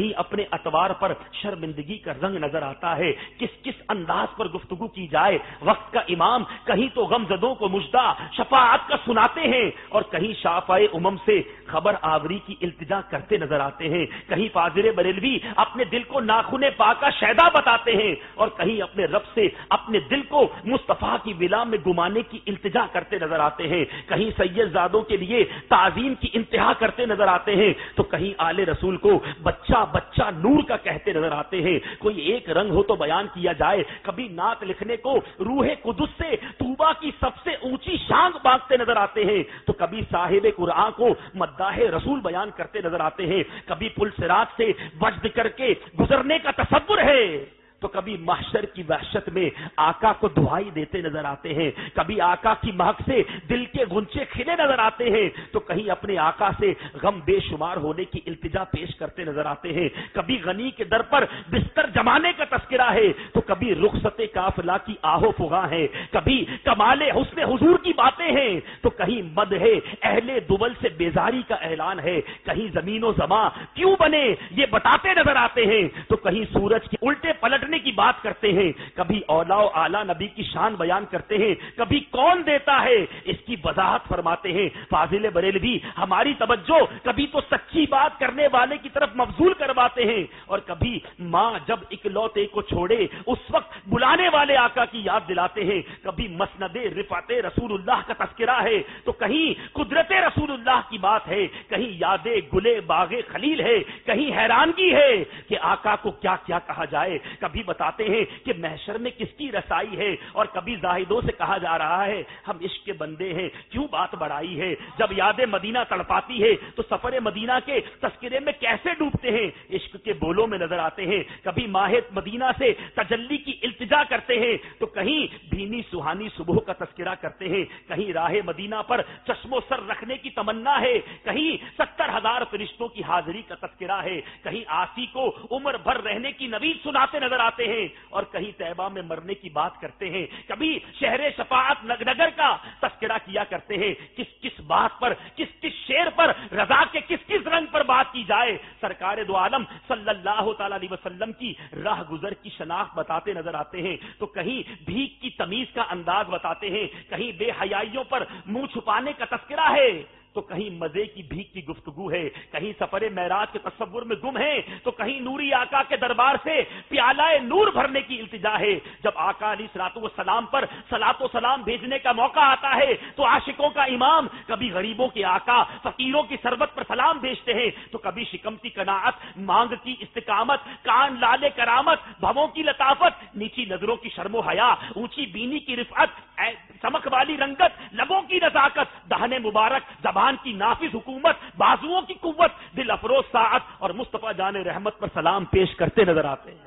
کہیں اپنے اتوار پر شرمندگی کا رنگ نظر آتا ہے. کس کس انداز پر گفتگو کی جائے. وقت کا امام کہیں تو غمزدوں کو مژدہ شفاعت کا سناتے ہیں اور کہیں شافعِ امم سے خبر آوری کی التجا کرتے نظر آتے ہیں. کہیں فاضل بریلوی اپنے دل کو ناخن پاکا شیدا بتاتے ہیں اور کہیں اپنے رب سے اپنے دل کو مصطفیٰ کی ولا میں گمانے کی التجا کرتے نظر آتے ہیں. کہیں سید زادوں کے لیے تعظیم کی انتہا کرتے نظر آتے ہیں تو کہیں آل رسول کو بچہ بچہ نور کا کہتے نظر آتے ہیں. کوئی ایک رنگ ہو تو بیان کیا جائے. کبھی نعت لکھنے کو روح قدس سے توبہ کی سب سے اونچی شان باندھتے نظر آتے ہیں تو کبھی صاحب قرآن کو مداح رسول بیان کرتے نظر آتے ہیں. کبھی پل صراط سے وجد کر کے گزرنے کا تصور ہے تو کبھی محشر کی وحشت میں آقا کو دعائی دیتے نظر آتے ہیں. کبھی آقا کی مہک سے دل کے غنچے کھلے نظر آتے ہیں تو کہیں اپنے آقا سے غم بے شمار ہونے کی التجا پیش کرتے نظر آتے ہیں. کبھی غنی کے در پر بستر جمانے کا تذکرہ ہے تو کبھی رخصت قافلہ کی آہو فغاں ہے. کبھی کمال حسن حضور کی باتیں ہیں تو کہیں مدح اہل دول سے بیزاری کا اعلان ہے. کہیں زمین و زماں کیوں بنے یہ بتاتے نظر آتے ہیں تو کہیں سورج کے الٹے پلٹنے کی بات کرتے ہیں. کبھی اولا و اعلی نبی کی شان بیان کرتے ہیں. کبھی کون دیتا ہے اس کی وضاحت فرماتے ہیں. فاضل بریلوی ہماری توجہ کبھی تو سچی بات کرنے والے کی طرف مبذول کرواتے ہیں اور کبھی ماں جب اکلوتے کو چھوڑے اس وقت بلانے والے آقا کی یاد دلاتے ہیں. کبھی مسند رفعت رسول اللہ کا تذکرہ ہے تو کہیں قدرت رسول اللہ کی بات ہے. کہیں یاد گلے باغ خلیل ہے. کہیں حیرانگی ہے کہ آقا کو کیا کیا کہا جائے. کبھی بتاتے ہیں کہ محشر میں کس کی رسائی ہے اور کبھی زاہدوں سے کہا جا رہا ہے ہم عشق کے بندے ہیں کیوں بات بڑھائی ہے. جب یاد مدینہ تڑپاتی ہے تو سفر مدینہ کے تذکرے میں کیسے ڈوبتے ہیں عشق کے بولوں میں نظر آتے ہیں. کبھی ماہ مدینہ سے تجلی کی التجا کرتے ہیں تو کہیں بھینی سہانی صبح کا تذکرہ کرتے ہیں. کہیں راہ مدینہ پر چشم و سر رکھنے کی تمنا ہے. کہیں 70,000 فرشتوں کی حاضری کا تذکرہ ہے. کہیں آسی کو عمر بھر رہنے کی نوید سناتے نظر آتے ہیں اور کہیں طیبہ میں مرنے کی بات کرتے ہیں. کبھی شہر شفاعت نگر کا تذکرہ کیا کرتے ہیں. کس کس بات پر کس کس شعر پر رضا کے کس کس رنگ پر بات کی جائے. سرکار دو عالم صلی اللہ تعالی علیہ وسلم کی راہ گزر کی شناخت بتاتے نظر آتے ہیں تو کہیں بھیک کی تمیز کا انداز بتاتے ہیں. کہیں بے حیائیوں پر منہ چھپانے کا تذکرہ ہے تو کہیں مزے کی بھیک کی گفتگو ہے. کہیں سفر معراج کے تصور میں گم ہے تو کہیں نوری آقا کے دربار سے پیالہ نور بھرنے کی التجا ہے. جب آقا علیہ الصلوۃ والسلام پر صلاۃ و سلام بھیجنے کا موقع آتا ہے تو عاشقوں کا امام کبھی غریبوں کے آقا فقیروں کی سربت پر سلام بھیجتے ہیں تو کبھی شکم کی قناعت مانگ کی استقامت کان لالے کرامت بھووں کی لطافت نیچی نظروں کی شرم و حیا اونچی بینی کی رفعت چمک والی رنگت لبوں کی نزاکت دہن مبارک زبان کی نافذ حکومت بازوؤں کی قوت دل افروز ساعت اور مصطفیٰ جان رحمت پر سلام پیش کرتے نظر آتے ہیں.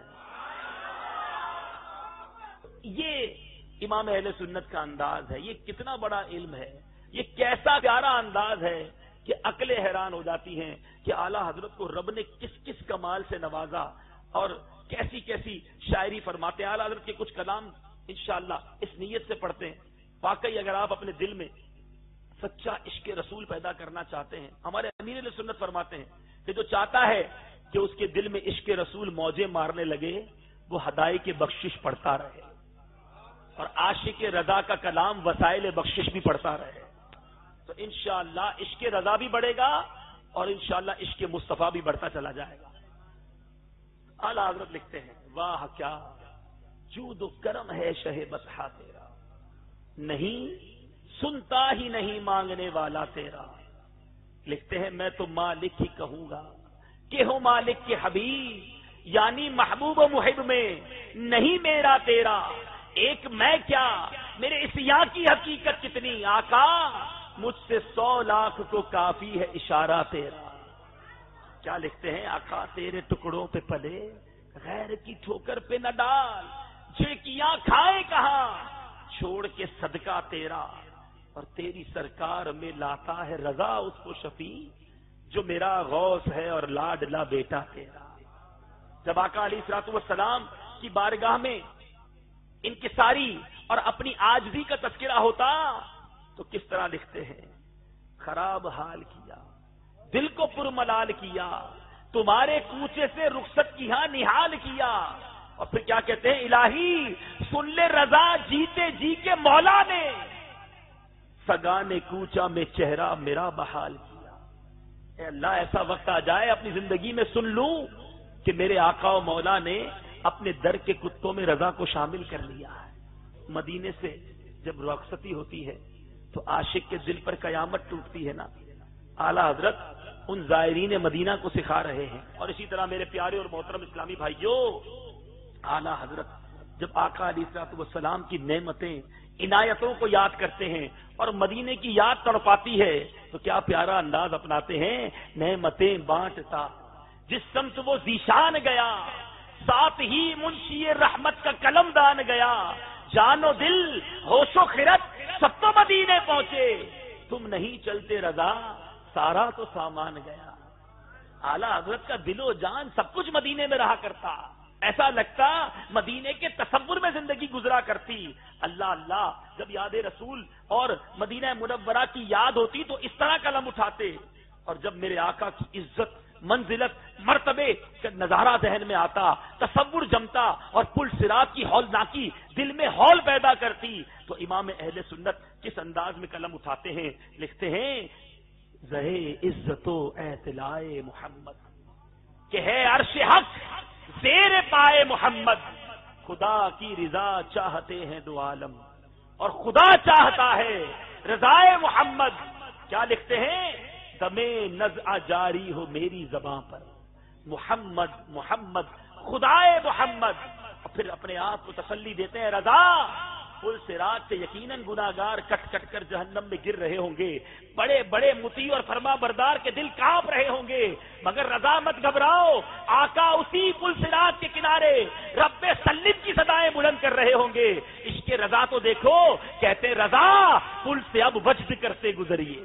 یہ امام اہل سنت کا انداز ہے. یہ کتنا بڑا علم ہے. یہ کیسا پیارا انداز ہے کہ عقلیں حیران ہو جاتی ہیں کہ اعلیٰ حضرت کو رب نے کس کس کمال سے نوازا اور کیسی کیسی شاعری فرماتے ہیں. اعلیٰ حضرت کے کچھ کلام انشاءاللہ اس نیت سے پڑھتے ہیں. واقعی اگر آپ اپنے دل میں سچا عشق رسول پیدا کرنا چاہتے ہیں ہمارے امیر علیہ سنت فرماتے ہیں کہ جو چاہتا ہے کہ اس کے دل میں عشق رسول موجیں مارنے لگے وہ ہدایت کی بخشش پڑھتا رہے اور عاشق رضا کا کلام وسائل بخشش بھی پڑھتا رہے تو انشاءاللہ عشق رضا بھی بڑھے گا اور انشاءاللہ عشق مصطفیٰ بھی بڑھتا چلا جائے گا. اعلیٰ حضرت لکھتے ہیں واہ کیا جود و کرم ہے شہ بطحا تیرا نہیں سنتا ہی نہیں مانگنے والا تیرا. لکھتے ہیں میں تو مالک ہی کہوں گا کہ ہو مالک کے حبیب یعنی محبوب و محب میں نہیں میرا تیرا. ایک میں کیا میرے اس یہاں کی حقیقت کتنی آقا مجھ سے 100 لاکھ کو کافی ہے اشارہ تیرا. کیا لکھتے ہیں آقا تیرے ٹکڑوں پہ پلے غیر کی ٹھوکر پہ نہ ڈال چھڑکیاں کھائے کہاں چھوڑ کے صدقہ تیرا اور تیری سرکار میں لاتا ہے رضا اس کو شفیع جو میرا غوث ہے اور لاڈلا بیٹا تیرا. جب آقا علیہ الصلوۃ والسلام کی بارگاہ میں انکساری اور اپنی عاجزی کا تذکرہ ہوتا تو کس طرح لکھتے ہیں خراب حال کیا دل کو پرملال کیا تمہارے کوچے سے رخصت کی ہاں نہال کیا. اور پھر کیا کہتے ہیں؟ الہی سن لے رضا جیتے جی کے مولا نے سگانے کوچا میں چہرہ میرا بحال کیا. اے اللہ ایسا وقت آ جائے اپنی زندگی میں سن لوں کہ میرے آقا و مولا نے اپنے در کے کتوں میں رضا کو شامل کر لیا ہے. مدینے سے جب رخصتی ہوتی ہے تو عاشق کے دل پر قیامت ٹوٹتی ہے نا. اعلیٰ حضرت ان زائرین مدینہ کو سکھا رہے ہیں. اور اسی طرح میرے پیارے اور محترم اسلامی بھائیوں، اعلیٰ حضرت جب آقا علیہ الصلوۃ والسلام کی نعمتیں عنایتوں کو یاد کرتے ہیں اور مدینے کی یاد تڑپاتی ہے تو کیا پیارا انداز اپناتے ہیں. نعمتیں بانٹتا جس سمت وہ ذیشان گیا، ساتھ ہی منشی رحمت کا قلم دان گیا. جان و دل ہوش و خرد سب تو مدینے پہنچے، تم نہیں چلتے رضا سارا تو سامان گیا. اعلیٰ حضرت کا دل و جان سب کچھ مدینے میں رہا کرتا. ایسا لگتا مدینے کے تصور میں زندگی گزرا کرتی. اللہ اللہ جب یاد رسول اور مدینہ منورہ کی یاد ہوتی تو اس طرح قلم اٹھاتے. اور جب میرے آقا کی عزت منزلت مرتبے کا نظارہ ذہن میں آتا، تصور جمتا اور پل صراط کی ہولناکی دل میں ہول پیدا کرتی تو امام اہل سنت کس انداز میں قلم اٹھاتے ہیں؟ لکھتے ہیں زہے عزت و اعتلاء محمد کہ ہے عرش حق زیر پائے محمد. خدا کی رضا چاہتے ہیں دو عالم اور خدا چاہتا ہے رضائے محمد. کیا لکھتے ہیں؟ دمے نزع جاری ہو میری زباں پر محمد محمد خدائے محمد. اور پھر اپنے آپ کو تسلی دیتے ہیں رضا پل صراط سے یقیناً گناہگار کٹ کٹ کر جہنم میں گر رہے ہوں گے، بڑے بڑے مطیع اور فرما بردار کے دل کانپ رہے ہوں گے، مگر رضا مت گھبراؤ، آقا اسی پل صراط کے کنارے رب سلم کی صدائیں بلند کر رہے ہوں گے. عشق رضا تو دیکھو، کہتے رضا پل سے اب وجد کرتے گزریے،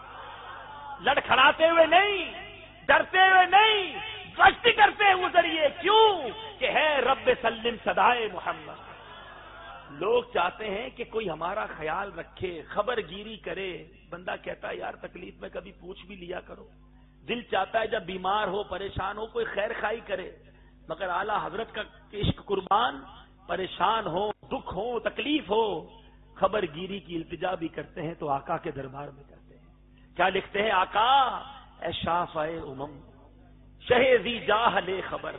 لڑکھڑاتے ہوئے نہیں، ڈرتے ہوئے نہیں، وجد کرتے گزریے. کیوں کہ ہے رب سلم صدائے محمد. لوگ چاہتے ہیں کہ کوئی ہمارا خیال رکھے، خبر گیری کرے. بندہ کہتا ہے یار تکلیف میں کبھی پوچھ بھی لیا کرو. دل چاہتا ہے جب بیمار ہو پریشان ہو کوئی خیر خائی کرے، مگر اعلیٰ حضرت کا عشق قربان پریشان ہو، دکھ ہو، تکلیف ہو، خبر گیری کی التجا بھی کرتے ہیں تو آقا کے دربار میں کرتے ہیں. کیا لکھتے ہیں آقا؟ اے شافع امم شہزی جاہ لے خبر،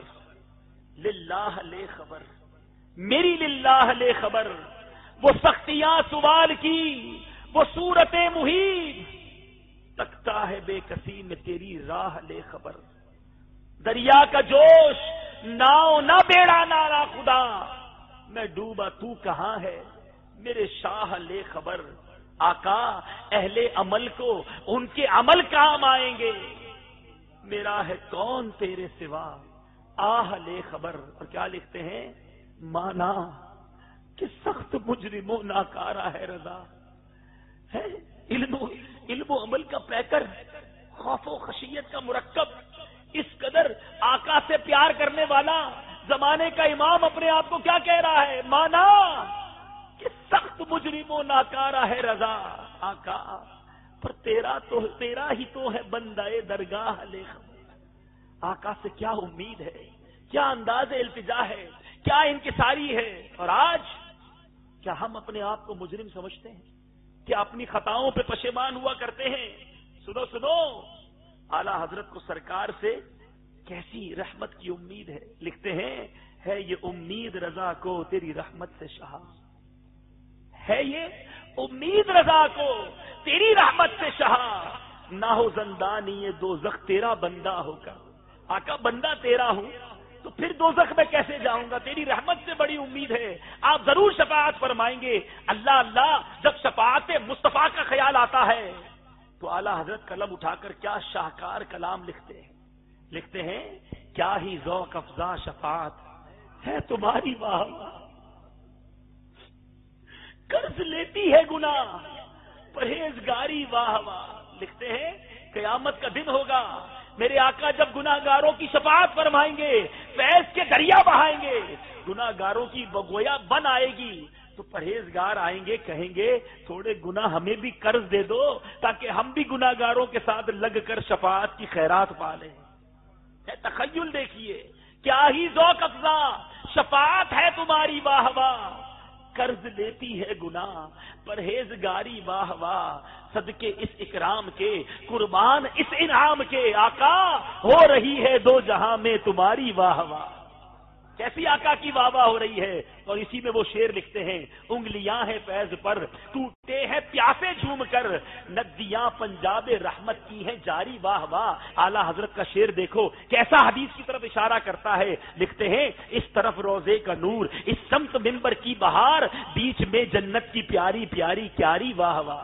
للہ لے خبر، میری للہ لے خبر. وہ سختیاں سوال کی، وہ صورت محیط، تکتا ہے بے کسی میں تیری راہ لے خبر. دریا کا جوش ناؤ نہ بیڑا نارا خدا، میں ڈوبا تو کہاں ہے میرے شاہ لے خبر. آقا اہل عمل کو ان کے عمل کام آئیں گے، میرا ہے کون تیرے سوا آہ لے خبر. اور کیا لکھتے ہیں؟ مانا کہ سخت مجرم و ناکارہ ہے رضا، ہے علم و عمل کا پیکر، خوف و خشیت کا مرکب، اس قدر آقا سے پیار کرنے والا زمانے کا امام اپنے آپ کو کیا کہہ رہا ہے؟ مانا کہ سخت مجرم و ناکارہ ہے رضا. آقا پر تیرا ہی تو ہے بندہ درگاہ لے خبر. آقا سے کیا امید ہے، کیا انداز التجا ہے، کیا انکساری ہے. اور آج کیا ہم اپنے آپ کو مجرم سمجھتے ہیں؟ کیا اپنی خطاؤں پہ پشیمان ہوا کرتے ہیں؟ سنو سنو، اعلیٰ حضرت کو سرکار سے کیسی رحمت کی امید ہے. لکھتے ہیں ہے یہ امید رضا کو تیری رحمت سے شہا، ہے یہ امید رضا کو تیری رحمت سے شہا. نہ ہو زندانی دوزخ تیرا بندہ ہو کر. آقا بندہ تیرا ہوں تو پھر دوزخ میں کیسے جاؤں گا؟ تیری رحمت سے بڑی امید ہے، آپ ضرور شفاعت فرمائیں گے. اللہ اللہ جب شفاعت مصطفیٰ کا خیال آتا ہے تو اعلیٰ حضرت قلم اٹھا کر کیا شاہکار کلام لکھتے ہیں. لکھتے ہیں کیا ہی ذوق افزا شفاعت ہے تمہاری واہ واہ، قرض لیتی ہے گناہ پرہیزگاری واہ واہ. لکھتے ہیں قیامت کا دن ہوگا، میرے آقا جب گناہگاروں کی شفاعت فرمائیں گے، فیض کے دریا بہائیں گے، گناہگاروں کی بگویا بن آئے گی تو پرہیزگار آئیں گے، کہیں گے تھوڑے گناہ ہمیں بھی قرض دے دو تاکہ ہم بھی گناہگاروں کے ساتھ لگ کر شفاعت کی خیرات پا لیں. تخیل دیکھیے، کیا ہی ذوق افزا شفاعت ہے تمہاری، واہ واہ، قرض لیتی ہے گناہ پرہیزگاری، واہ واہ، صدقے اس اکرام کے، قربان اس انعام کے، آقا ہو رہی ہے دو جہاں میں تمہاری واہ واہ۔ کیسی آقا کی واہ واہ ہو رہی ہے، اور اسی میں وہ شعر لکھتے ہیں، انگلیاں ہیں فیض پر ٹوٹے ہیں پیاسے جھوم کر، ندیاں پنجاب رحمت کی ہیں جاری، واہ واہ۔ اعلیٰ حضرت کا شعر دیکھو کیسا حدیث کی طرف اشارہ کرتا ہے، لکھتے ہیں اس طرف روزے کا نور، اس سمت منبر کی بہار، بیچ میں جنت کی پیاری پیاری کیاری، واہ واہ۔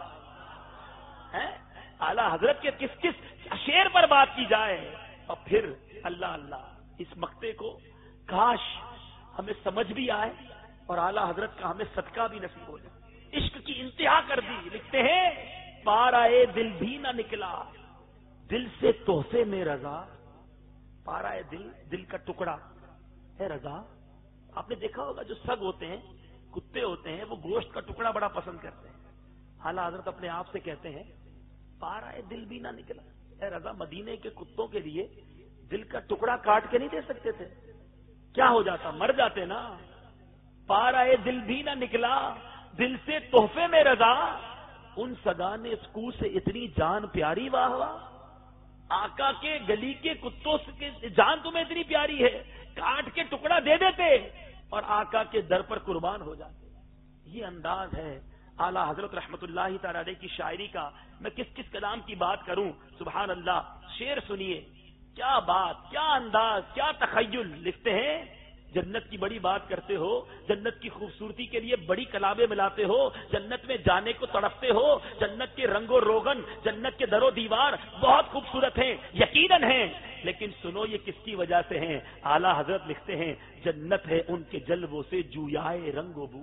اعلیٰ حضرت کے کس کس شعر پر بات کی جائے، اور پھر اللہ اللہ، اس مقطع کو کاش ہمیں سمجھ بھی آئے اور اعلیٰ حضرت کا ہمیں صدقہ بھی نصیب ہو جائے۔ عشق کی انتہا کر دی، لکھتے ہیں پارائے دل بھی نہ نکلا دل سے تحفے میں رضا، پارائے دل، دل کا ٹکڑا ہے رضا۔ آپ نے دیکھا ہوگا جو سگ ہوتے ہیں، کتے ہوتے ہیں، وہ گوشت کا ٹکڑا بڑا پسند کرتے ہیں۔ اعلیٰ حضرت اپنے آپ سے کہتے ہیں پارائے دل بھی نہ نکلا، اے رضا مدینے کے کتوں کے لیے دل کا ٹکڑا کاٹ کے نہیں دے سکتے تھے؟ کیا ہو جاتا، مر جاتے نا۔ پارائے دل بھی نہ نکلا دل سے تحفے میں رضا، ان سگانے اسکو سے اتنی جان پیاری، واہ واہ۔ آقا کے گلی کے کتوں سے جان تمہیں اتنی پیاری ہے، کاٹ کے ٹکڑا دے دیتے اور آقا کے در پر قربان ہو جاتے۔ یہ انداز ہے اعلیٰ حضرت رحمت اللہ تعالی علیہ کی شاعری کا۔ میں کس کس کلام کی بات کروں، سبحان اللہ۔ شعر سنیے، کیا بات، کیا انداز، کیا تخیل۔ لکھتے ہیں جنت کی بڑی بات کرتے ہو، جنت کی خوبصورتی کے لیے بڑی کلامیں ملاتے ہو، جنت میں جانے کو تڑپتے ہو، جنت کے رنگ و روغن، جنت کے در و دیوار بہت خوبصورت ہیں، یقیناً ہیں، لیکن سنو یہ کس کی وجہ سے ہیں۔ اعلیٰ حضرت لکھتے ہیں جنت ہے ان کے جلووں سے جویائے رنگ و بو،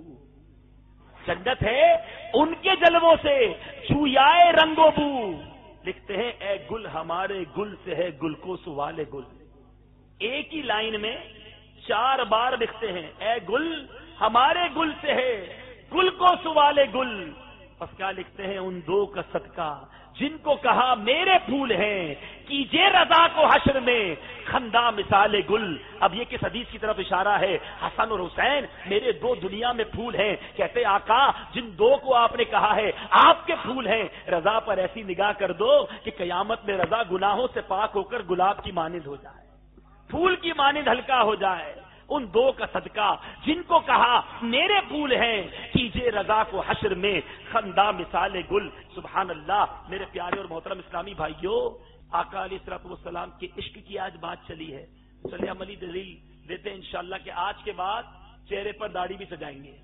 جنت ہے ان کے جلووں سے جویائے رنگ و بو۔ لکھتے ہیں اے گل ہمارے گل سے ہے گل کو سوال گل، ایک ہی لائن میں 4 بار لکھتے ہیں اے گل ہمارے گل سے ہے گل کو سوال گل۔ بس کیا لکھتے ہیں ان دو کا صدقہ جن کو کہا میرے پھول ہیں، کیجئے رضا کو حشر میں خندہ مثال گل۔ اب یہ کس حدیث کی طرف اشارہ ہے، حسن اور حسین میرے 2 دنیا میں پھول ہیں۔ کہتے آقا جن 2 کو آپ نے کہا ہے آپ کے پھول ہیں، رضا پر ایسی نگاہ کر دو کہ قیامت میں رضا گناہوں سے پاک ہو کر گلاب کی مانند ہو جائے، پھول کی مانند ہلکا ہو جائے۔ ان 2 کا صدقہ جن کو کہا میرے پھول ہیں، کیجئے رضا کو حشر میں خندہ مثال گل۔ سبحان اللہ۔ میرے پیارے اور محترم اسلامی بھائیوں، آقا علیہ الصلوۃ والسلام کے عشق کی آج بات چلی ہے، چلے عملی دلیل دیتے ہیں انشاءاللہ کہ آج کے بعد چہرے پر داڑھی بھی سجائیں گے،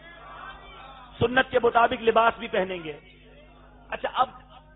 سنت کے مطابق لباس بھی پہنیں گے۔ اچھا، اب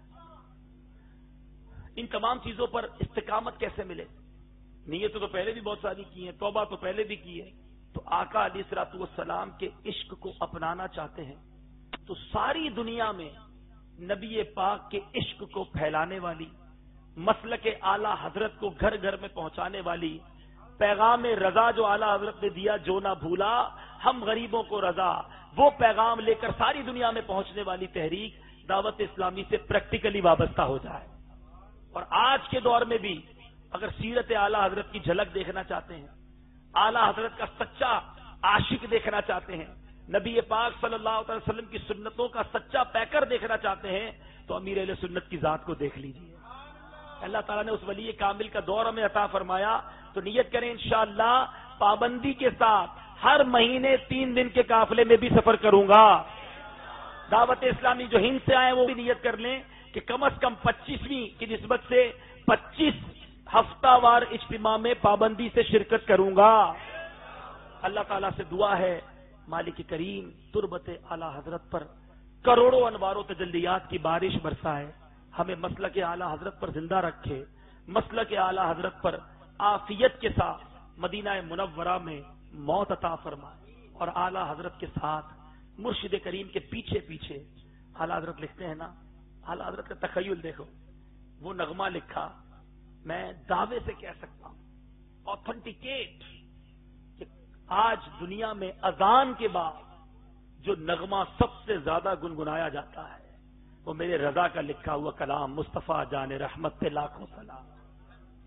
ان تمام چیزوں پر استقامت کیسے ملے؟ نیتیں تو پہلے بھی بہت ساری کی ہیں، توبہ تو پہلے بھی کی ہے، تو آقا علیہ الصلوۃ والسلام کے عشق کو اپنانا چاہتے ہیں تو ساری دنیا میں نبی پاک کے عشق کو پھیلانے والی، مسلک اعلیٰ حضرت کو گھر گھر میں پہنچانے والی، پیغام رضا جو اعلیٰ حضرت نے دیا جو نہ بھولا ہم غریبوں کو رضا، وہ پیغام لے کر ساری دنیا میں پہنچنے والی تحریک دعوت اسلامی سے پریکٹیکلی وابستہ ہو جائے۔ اور آج کے دور میں بھی اگر سیرت اعلیٰ حضرت کی جھلک دیکھنا چاہتے ہیں، اعلیٰ حضرت کا سچا عاشق دیکھنا چاہتے ہیں، نبی پاک صلی اللہ علیہ وسلم کی سنتوں کا سچا پیکر دیکھنا چاہتے ہیں، تو امیر اہل سنت کی ذات کو دیکھ لیجئے۔ اللہ تعالیٰ نے اس ولی کامل کا دور ہمیں عطا فرمایا، تو نیت کریں انشاءاللہ پابندی کے ساتھ ہر مہینے 3 دن کے قافلے میں بھی سفر کروں گا۔ دعوت اسلامی جو ہند سے آئے وہ بھی نیت کر لیں کہ کم از کم 25ویں کی نسبت سے 25 ہفتہ وار اجتماع میں پابندی سے شرکت کروں گا۔ اللہ تعالیٰ سے دعا ہے مالک کریم تربت اعلیٰ حضرت پر کروڑوں انوار و تجلیات کی بارش برسائے، ہمیں مسلک اعلیٰ حضرت پر زندہ رکھے، مسلک اعلیٰ حضرت پر عافیت کے ساتھ مدینہ منورہ میں موت عطا فرمائے، اور اعلیٰ حضرت کے ساتھ مرشد کریم کے پیچھے پیچھے۔ اعلیٰ حضرت لکھتے ہیں نا، اعلیٰ حضرت کا تخیل دیکھو، وہ نغمہ لکھا، میں دعوے سے کہہ سکتا ہوں، آتھنٹیکیٹ، کہ آج دنیا میں اذان کے بعد جو نغمہ سب سے زیادہ گنگنایا جاتا ہے وہ میرے رضا کا لکھا ہوا کلام مصطفیٰ جان رحمت پہ لاکھوں سلام۔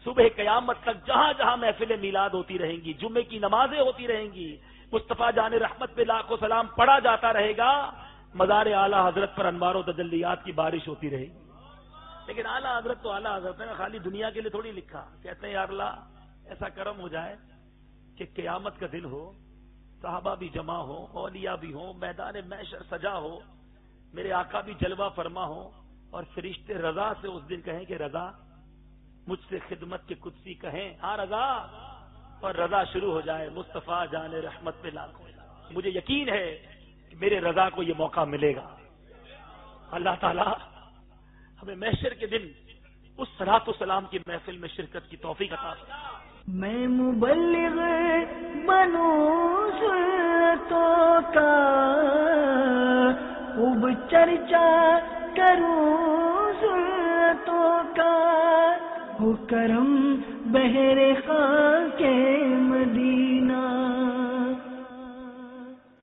صبح قیامت تک جہاں جہاں محفل میلاد ہوتی رہیں گی، جمعے کی نمازیں ہوتی رہیں گی، مصطفیٰ جان رحمت پہ لاکھوں سلام پڑھا جاتا رہے گا، مزار اعلیٰ حضرت پر انوار و تجلیات کی بارش ہوتی رہے گی. لیکن اعلیٰ حضرت تو اعلیٰ حضرت ہے، خالی دنیا کے لیے تھوڑی لکھا. کہتے ہیں یا اللہ ایسا کرم ہو جائے کہ قیامت کا دن ہو، صحابہ بھی جمع ہو، اولیاء بھی ہوں، میدان محشر سجا ہو، میرے آقا بھی جلوہ فرما ہو، اور فرشتے رضا سے اس دن کہیں کہ رضا، مجھ سے خدمت کے قدسی کہیں ہاں رضا، اور رضا شروع ہو جائے مصطفیٰ جان رحمت پہ لاکھوں. مجھے یقین ہے کہ میرے رضا کو یہ موقع ملے گا. اللہ تعالی ہمیں محشر کے دن اس صلاۃ و سلام کی محفل میں شرکت کی توفیق عطا فرمائے. میں مبلغ بنوں سنتوں کا، خوب چرچا کروں سنتوں کا، ہو کرم بہر خاک مدینہ.